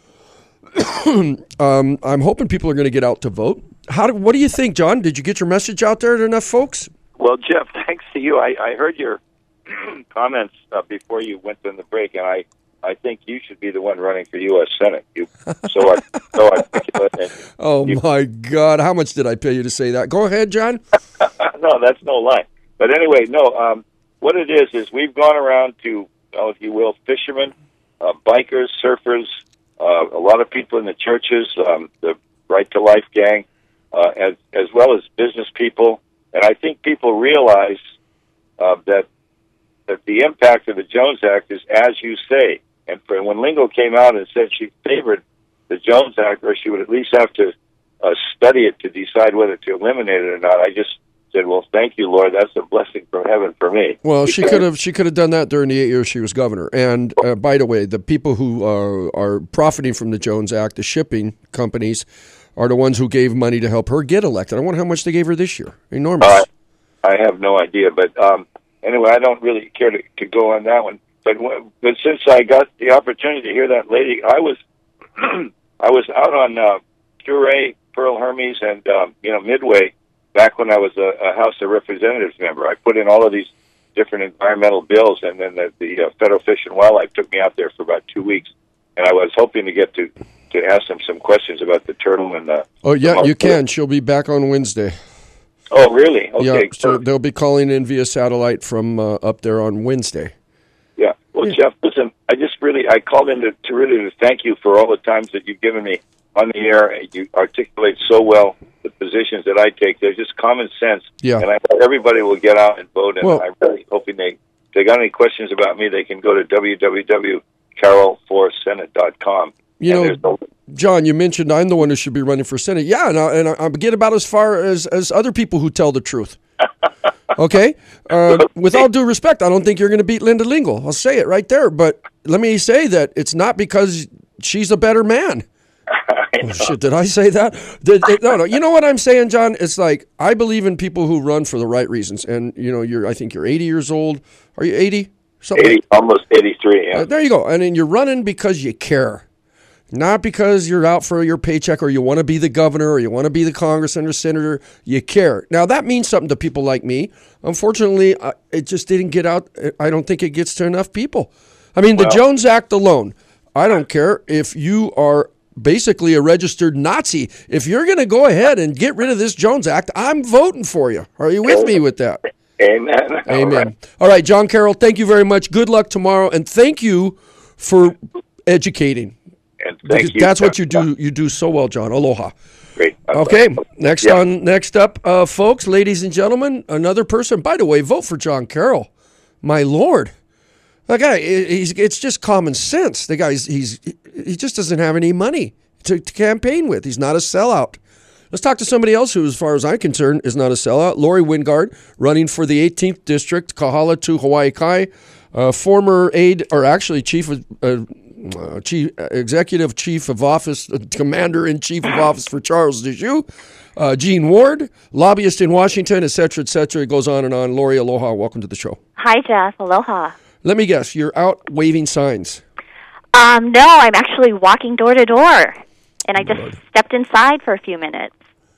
I'm hoping people are going to get out to vote. What do you think, John? Did you get your message out there to enough folks? Well, Jeff, thanks to you. I heard your comments before you went on the break, and I think you should be the one running for U.S. Senate. So articulate. My God. How much did I pay you to say that? Go ahead, John. No, that's no lie. But anyway, no. What it is we've gone around to, if you will, fishermen, bikers, surfers, a lot of people in the churches, the Right to Life gang, as well as business people. And I think people realize that the impact of the Jones Act is as you say. And when Lingo came out and said she favored the Jones Act, or she would at least have to study it to decide whether to eliminate it or not, I just said, well, thank you, Lord. That's a blessing from heaven for me. Well, she could have done that during the 8 years she was governor. And by the way, the people who are profiting from the Jones Act, the shipping companies, are the ones who gave money to help her get elected. I wonder how much they gave her this year. Enormous. I have no idea. But anyway, I don't really care to go on that one. But since I got the opportunity to hear that lady, I was out on Curay, Pearl Hermes, and Midway back when I was a House of Representatives member. I put in all of these different environmental bills, and then the Federal Fish and Wildlife took me out there for about 2 weeks, and I was hoping to get to ask them some questions about the turtle and the... Oh, yeah, you can. She'll be back on Wednesday. Oh, really? Okay. Yeah, so they'll be calling in via satellite from up there on Wednesday. Yeah. Well, Jeff, listen, I called in to really thank you for all the times that you've given me on the air. You articulate so well the positions that I take. They're just common sense. Yeah. And I hope everybody will get out and vote. And I'm really hoping if they got any questions about me, they can go to www.carolforsenate.com. John, you mentioned I'm the one who should be running for Senate. Yeah, and I get about as far as other people who tell the truth. Okay? With all due respect, I don't think you're going to beat Linda Lingle. I'll say it right there. But let me say that it's not because she's a better man. Oh, shit, did I say that? No. You know what I'm saying, John? It's like I believe in people who run for the right reasons. And, I think you're 80 years old. Are you 80? 80, almost 83, yeah. There you go. And then you're running because you care. Not because you're out for your paycheck or you want to be the governor or you want to be the congressman or senator. You care. Now, that means something to people like me. Unfortunately, it just didn't get out. I don't think it gets to enough people. I mean, the Jones Act alone, I don't care if you are basically a registered Nazi. If you're going to go ahead and get rid of this Jones Act, I'm voting for you. Are you with me with that? Amen. Amen. All right, John Carroll, thank you very much. Good luck tomorrow. And thank you for educating. And thank you. That's what you do. You do so well, John. Aloha. Great. Okay. Next up, folks, ladies and gentlemen, another person. By the way, vote for John Carroll. My Lord, that guy. It's just common sense. The guy. He just doesn't have any money to campaign with. He's not a sellout. Let's talk to somebody else who, as far as I'm concerned, is not a sellout. Lori Wingard, running for the 18th District, Kahala to Hawaii Kai, former aide, or actually chief executive chief of office, commander-in-chief of office for Charles Dejoux, Gene Ward, lobbyist in Washington, et cetera, et cetera. It goes on and on. Lori, aloha. Welcome to the show. Hi, Jeff. Aloha. Let me guess. You're out waving signs. No, I'm actually walking door to door, and I just stepped inside for a few minutes.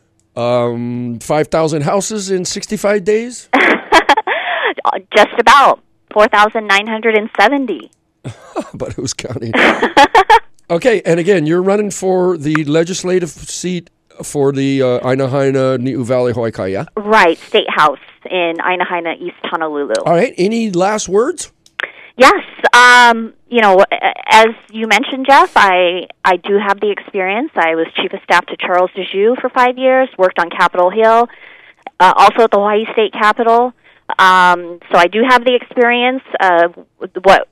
5,000 houses in 65 days? Just about 4,970. But who's counting? Okay, and again, you're running for the legislative seat for the Ainahaina, Ni'u Valley, Hawaii Kai, yeah? Right, State House in Ainahaina, East Honolulu. All right, any last words? Yes, as you mentioned, Jeff, I do have the experience. I was chief of staff to Charles Dejoux for 5 years, worked on Capitol Hill, also at the Hawaii State Capitol. So I do have the experience. What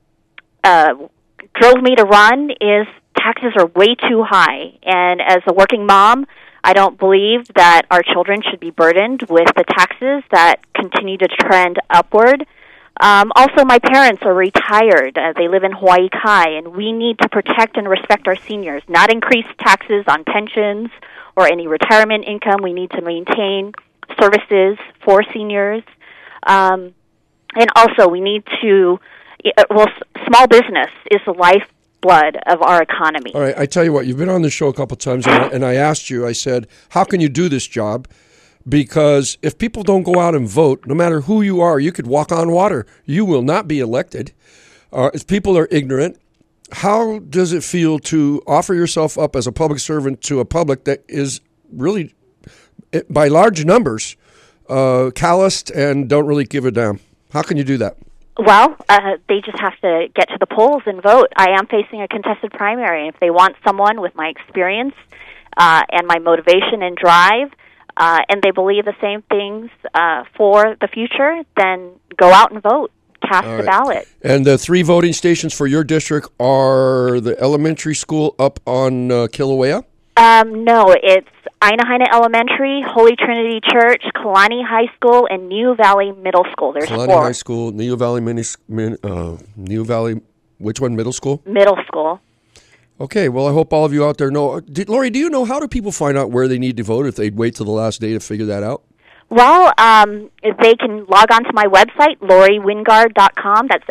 drove me to run is taxes are way too high. And as a working mom, I don't believe that our children should be burdened with the taxes that continue to trend upward. Also, my parents are retired. They live in Hawaii Kai, and we need to protect and respect our seniors, not increase taxes on pensions or any retirement income. We need to maintain services for seniors. And also, we need to, small business is the lifeblood of our economy. All right, I tell you what, you've been on the show a couple of times, and I asked you, I said, how can you do this job? Because if people don't go out and vote, no matter who you are, you could walk on water. You will not be elected. If people are ignorant, how does it feel to offer yourself up as a public servant to a public that is really, by large numbers, calloused and don't really give a damn? How can you do that? Well, they just have to get to the polls and vote. I am facing a contested primary. If they want someone with my experience and my motivation and drive, and they believe the same things for the future, then go out and vote. Cast the ballot. And the 3 voting stations for your district are the elementary school up on Kilauea? No, it's Ainahaina Elementary, Holy Trinity Church, Kalani High School, and New Valley Middle School. There's Kalani 4. High School, New Valley New Valley, which one, middle school? Middle school. Okay, well, I hope all of you out there know. Lori, do you know, how do people find out where they need to vote if they wait till the last day to figure that out? Well, they can log on to my website, LoriWingard.com. That's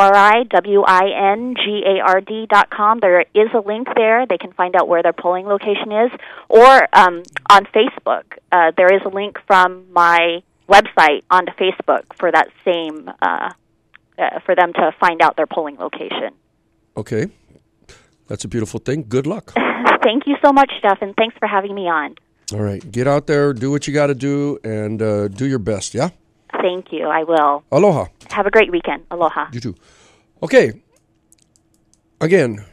LORIWINGARD.com. There is a link there. They can find out where their polling location is. Or on Facebook, there is a link from my website onto Facebook for that same, for them to find out their polling location. Okay. That's a beautiful thing. Good luck. Thank you so much, Jeff, and thanks for having me on. All right. Get out there, do what you got to do, and do your best, yeah? Thank you. I will. Aloha. Have a great weekend. Aloha. You too. Okay. Again,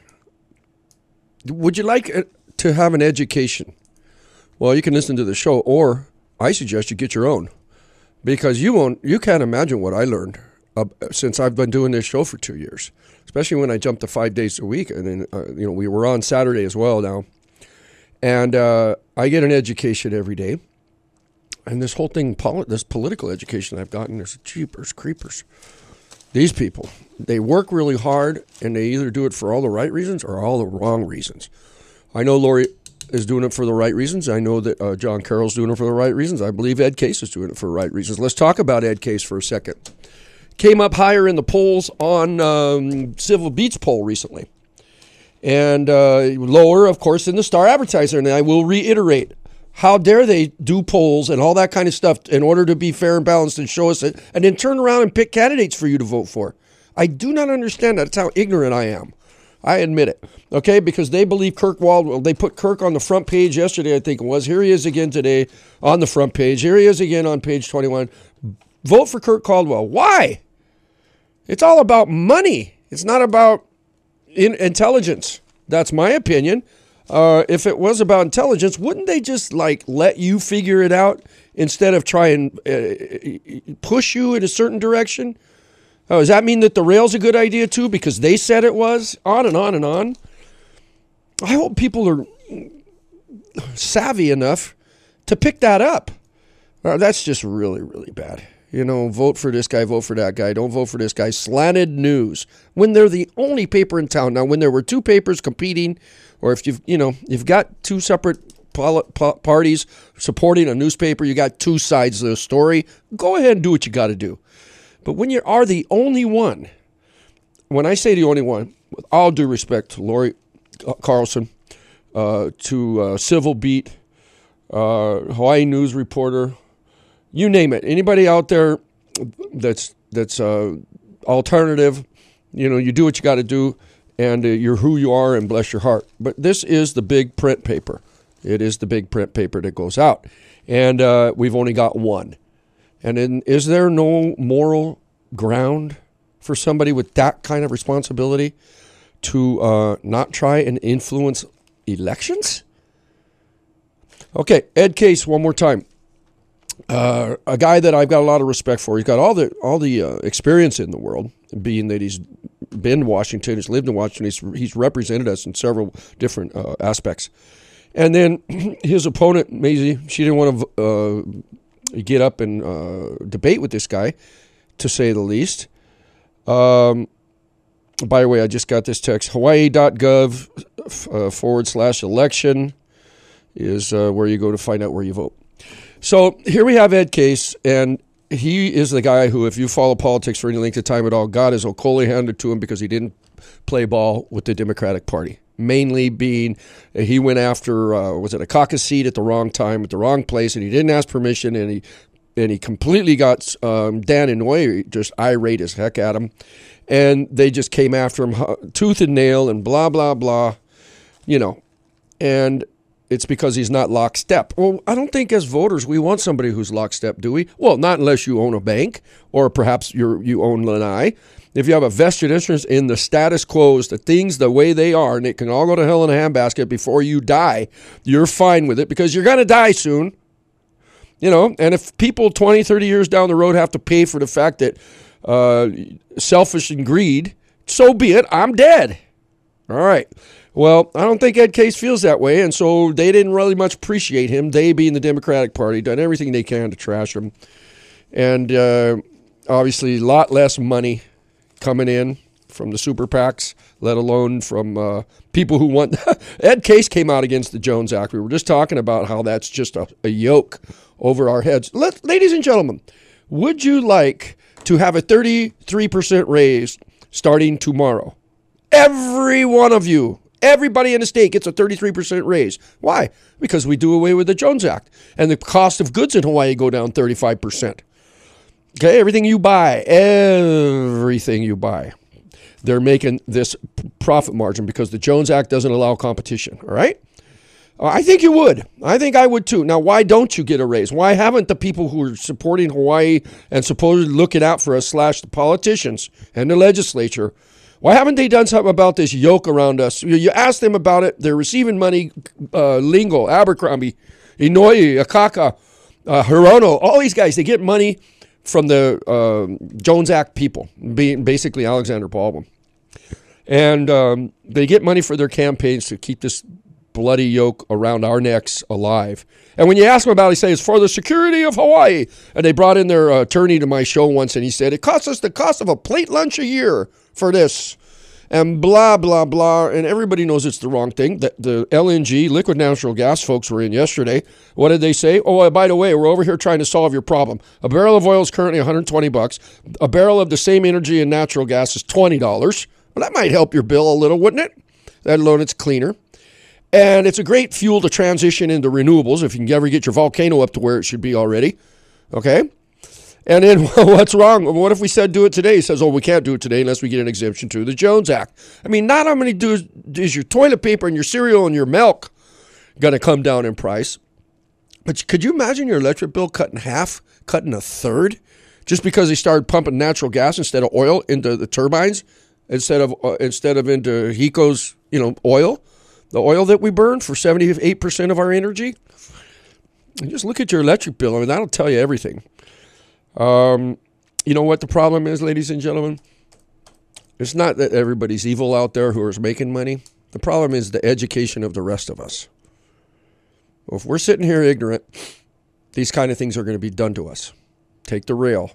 would you like to have an education? Well, you can listen to the show, or I suggest you get your own, because you can't imagine what I learned since I've been doing this show for 2 years, especially when I jumped to 5 days a week. And then, we were on Saturday as well now. And I get an education every day. And this whole thing, this political education I've gotten, is jeepers creepers. These people, they work really hard, and they either do it for all the right reasons or all the wrong reasons. I know Lori is doing it for the right reasons. I know that John Carroll's doing it for the right reasons. I believe Ed Case is doing it for the right reasons. Let's talk about Ed Case for a second. Came up higher in the polls on Civil Beat's poll recently. And lower, of course, in the Star Advertiser. And I will reiterate, how dare they do polls and all that kind of stuff in order to be fair and balanced and show us it, and then turn around and pick candidates for you to vote for. I do not understand that. That's how ignorant I am. I admit it. Okay, because they believe Kirk Waldwell. They put Kirk on the front page yesterday, I think it was. Here he is again today on the front page. Here he is again on page 21. Vote for Kirk Caldwell. Why? It's all about money. It's not about intelligence. That's my opinion. If it was about intelligence, wouldn't they just let you figure it out instead of try and push you in a certain direction? Does that mean that the rail's a good idea too because they said it was? On and on and on. I hope people are savvy enough to pick that up. That's just really, really bad. Vote for this guy, vote for that guy. Don't vote for this guy. Slanted news. When they're the only paper in town. Now, when there were 2 papers competing, or if you've got 2 separate parties supporting a newspaper, you got 2 sides of the story, go ahead and do what you got to do. But when you are the only one, when I say the only one, with all due respect to Lori Carlson, to Civil Beat, Hawaii News Reporter, you name it. Anybody out there that's alternative, you do what you got to do, and you're who you are, and bless your heart. But this is the big print paper. It is the big print paper that goes out, and we've only got one. And then, is there no moral ground for somebody with that kind of responsibility to not try and influence elections? Okay, Ed Case, one more time. A guy that I've got a lot of respect for. He's got all the experience in the world, being that he's been to Washington, he's lived in Washington, he's represented us in several different aspects. And then his opponent, Maisie, she didn't want to get up and debate with this guy, to say the least. By the way, I just got this text. Hawaii.gov/election is where you go to find out where you vote. So here we have Ed Case, and he is the guy who, if you follow politics for any length of time at all, got his Okole handed to him because he didn't play ball with the Democratic Party. Mainly being he went after, was it a caucus seat at the wrong time, at the wrong place, and he didn't ask permission, and he completely got Dan Inouye just irate as heck at him. And they just came after him tooth and nail and blah, blah, blah, And it's because he's not lockstep. Well, I don't think as voters we want somebody who's lockstep, do we? Well, not unless you own a bank or perhaps you own Lanai. If you have a vested interest in the status quo, the things the way they are, and it can all go to hell in a handbasket before you die, you're fine with it because you're going to die soon. You know, and if people 20, 30 years down the road have to pay for the fact that selfish and greed, so be it. I'm dead. All right. Well, I don't think Ed Case feels that way, and so they didn't really much appreciate him. They, being the Democratic Party, done everything they can to trash him. And obviously a lot less money coming in from the super PACs, let alone from people who want... Ed Case came out against the Jones Act. We were just talking about how that's just a yoke over our heads. Ladies and gentlemen, would you like to have a 33% raise starting tomorrow? Every one of you, everybody in the state gets a 33% raise. Why? Because we do away with the Jones Act. And the cost of goods in Hawaii go down 35%. Okay, everything you buy. They're making this profit margin because the Jones Act doesn't allow competition, all right? I think you would. I think I would too. Now, why don't you get a raise? Why haven't the people who are supporting Hawaii and supposedly looking out for us / the politicians and the legislature, why haven't they done something about this yoke around us? You ask them about it. They're receiving money, Lingo, Abercrombie, Inouye, Akaka, Hirono, all these guys, they get money from the Jones Act people, being basically Alexander Baldwin. And they get money for their campaigns to keep this bloody yoke around our necks alive. And when you ask them about it, they say it's for the security of Hawaii. And they brought in their attorney to my show once, and he said, it costs us the cost of a plate lunch a year for this. And blah, blah, blah. And everybody knows it's the wrong thing. The LNG, liquid natural gas folks were in yesterday. What did they say? Oh, by the way, we're over here trying to solve your problem. A barrel of oil is currently $120. A barrel of the same energy and natural gas is $20. Well, that might help your bill a little, wouldn't it? Let alone it's cleaner. And it's a great fuel to transition into renewables if you can ever get your volcano up to where it should be already. Okay? And then what's wrong? What if we said do it today? He says, oh, we can't do it today unless we get an exemption to the Jones Act. I mean, not how many is your toilet paper and your cereal and your milk going to come down in price. But could you imagine your electric bill cut in half, cut in a third, just because they started pumping natural gas instead of oil into the turbines, instead of into HECO's, oil? The oil that we burn for 78% of our energy. And just look at your electric bill. I mean, that'll tell you everything. You know what the problem is, ladies and gentlemen? It's not that everybody's evil out there who is making money. The problem is the education of the rest of us. Well, if we're sitting here ignorant, these kind of things are going to be done to us. Take the rail.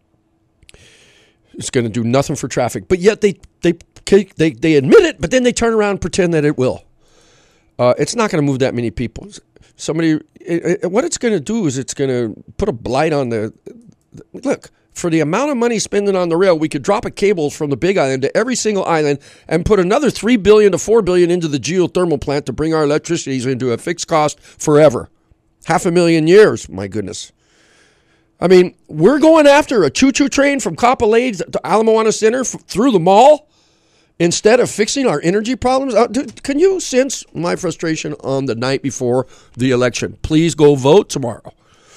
It's going to do nothing for traffic. But yet they admit it, but then they turn around and pretend that it will. It's not going to move that many people. What it's going to do is it's going to put a blight on look, for the amount of money spending on the rail, we could drop a cable from the Big Island to every single island and put another $3 billion to $4 billion into the geothermal plant to bring our electricity into a fixed cost forever. 500,000 years, my goodness. I mean, we're going after a choo-choo train from Kapolei to Ala Moana Center through the mall instead of fixing our energy problems. Can you sense my frustration on the night before the election? Please go vote tomorrow.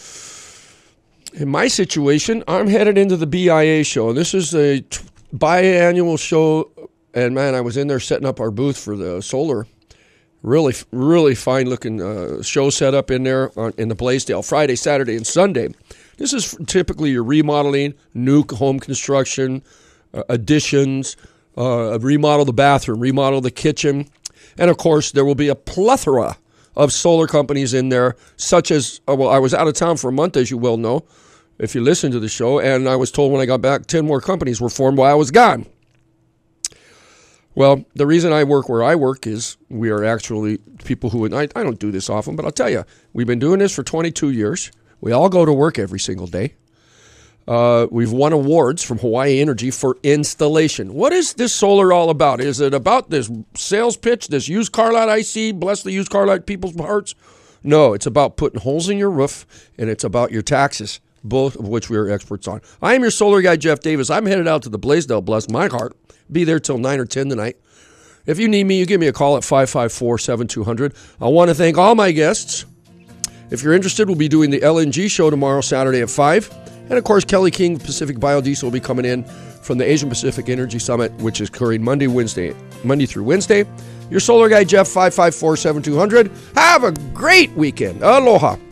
In my situation, I'm headed into the BIA show. This is a biannual show, and man, I was in there setting up our booth for the solar. Really, really fine-looking show set up in there in the Blaisdell, Friday, Saturday, and Sunday. This is typically your remodeling, new home construction, additions, remodel the bathroom, remodel the kitchen, and of course, there will be a plethora of solar companies in there, such as, I was out of town for a month, as you well know, if you listen to the show, and I was told when I got back 10 more companies were formed while I was gone. Well, the reason I work where I work is we are actually people who, and I don't do this often, but I'll tell you, we've been doing this for 22 years. We all go to work every single day. We've won awards from Hawaii Energy for installation. What is this solar all about? Is it about this sales pitch, this used car lot I see, bless the used car lot people's hearts? No, it's about putting holes in your roof, and it's about your taxes, both of which we are experts on. I am your solar guy, Jeff Davis. I'm headed out to the Blaisdell, bless my heart. Be there till 9 or 10 tonight. If you need me, you give me a call at 554-7200. I want to thank all my guests. If you're interested, we'll be doing the LNG show tomorrow, Saturday at 5. And, of course, Kelly King, Pacific Biodiesel, will be coming in from the Asian Pacific Energy Summit, which is occurring Monday through Wednesday. Your solar guy, Jeff, 554-7200. Have a great weekend. Aloha.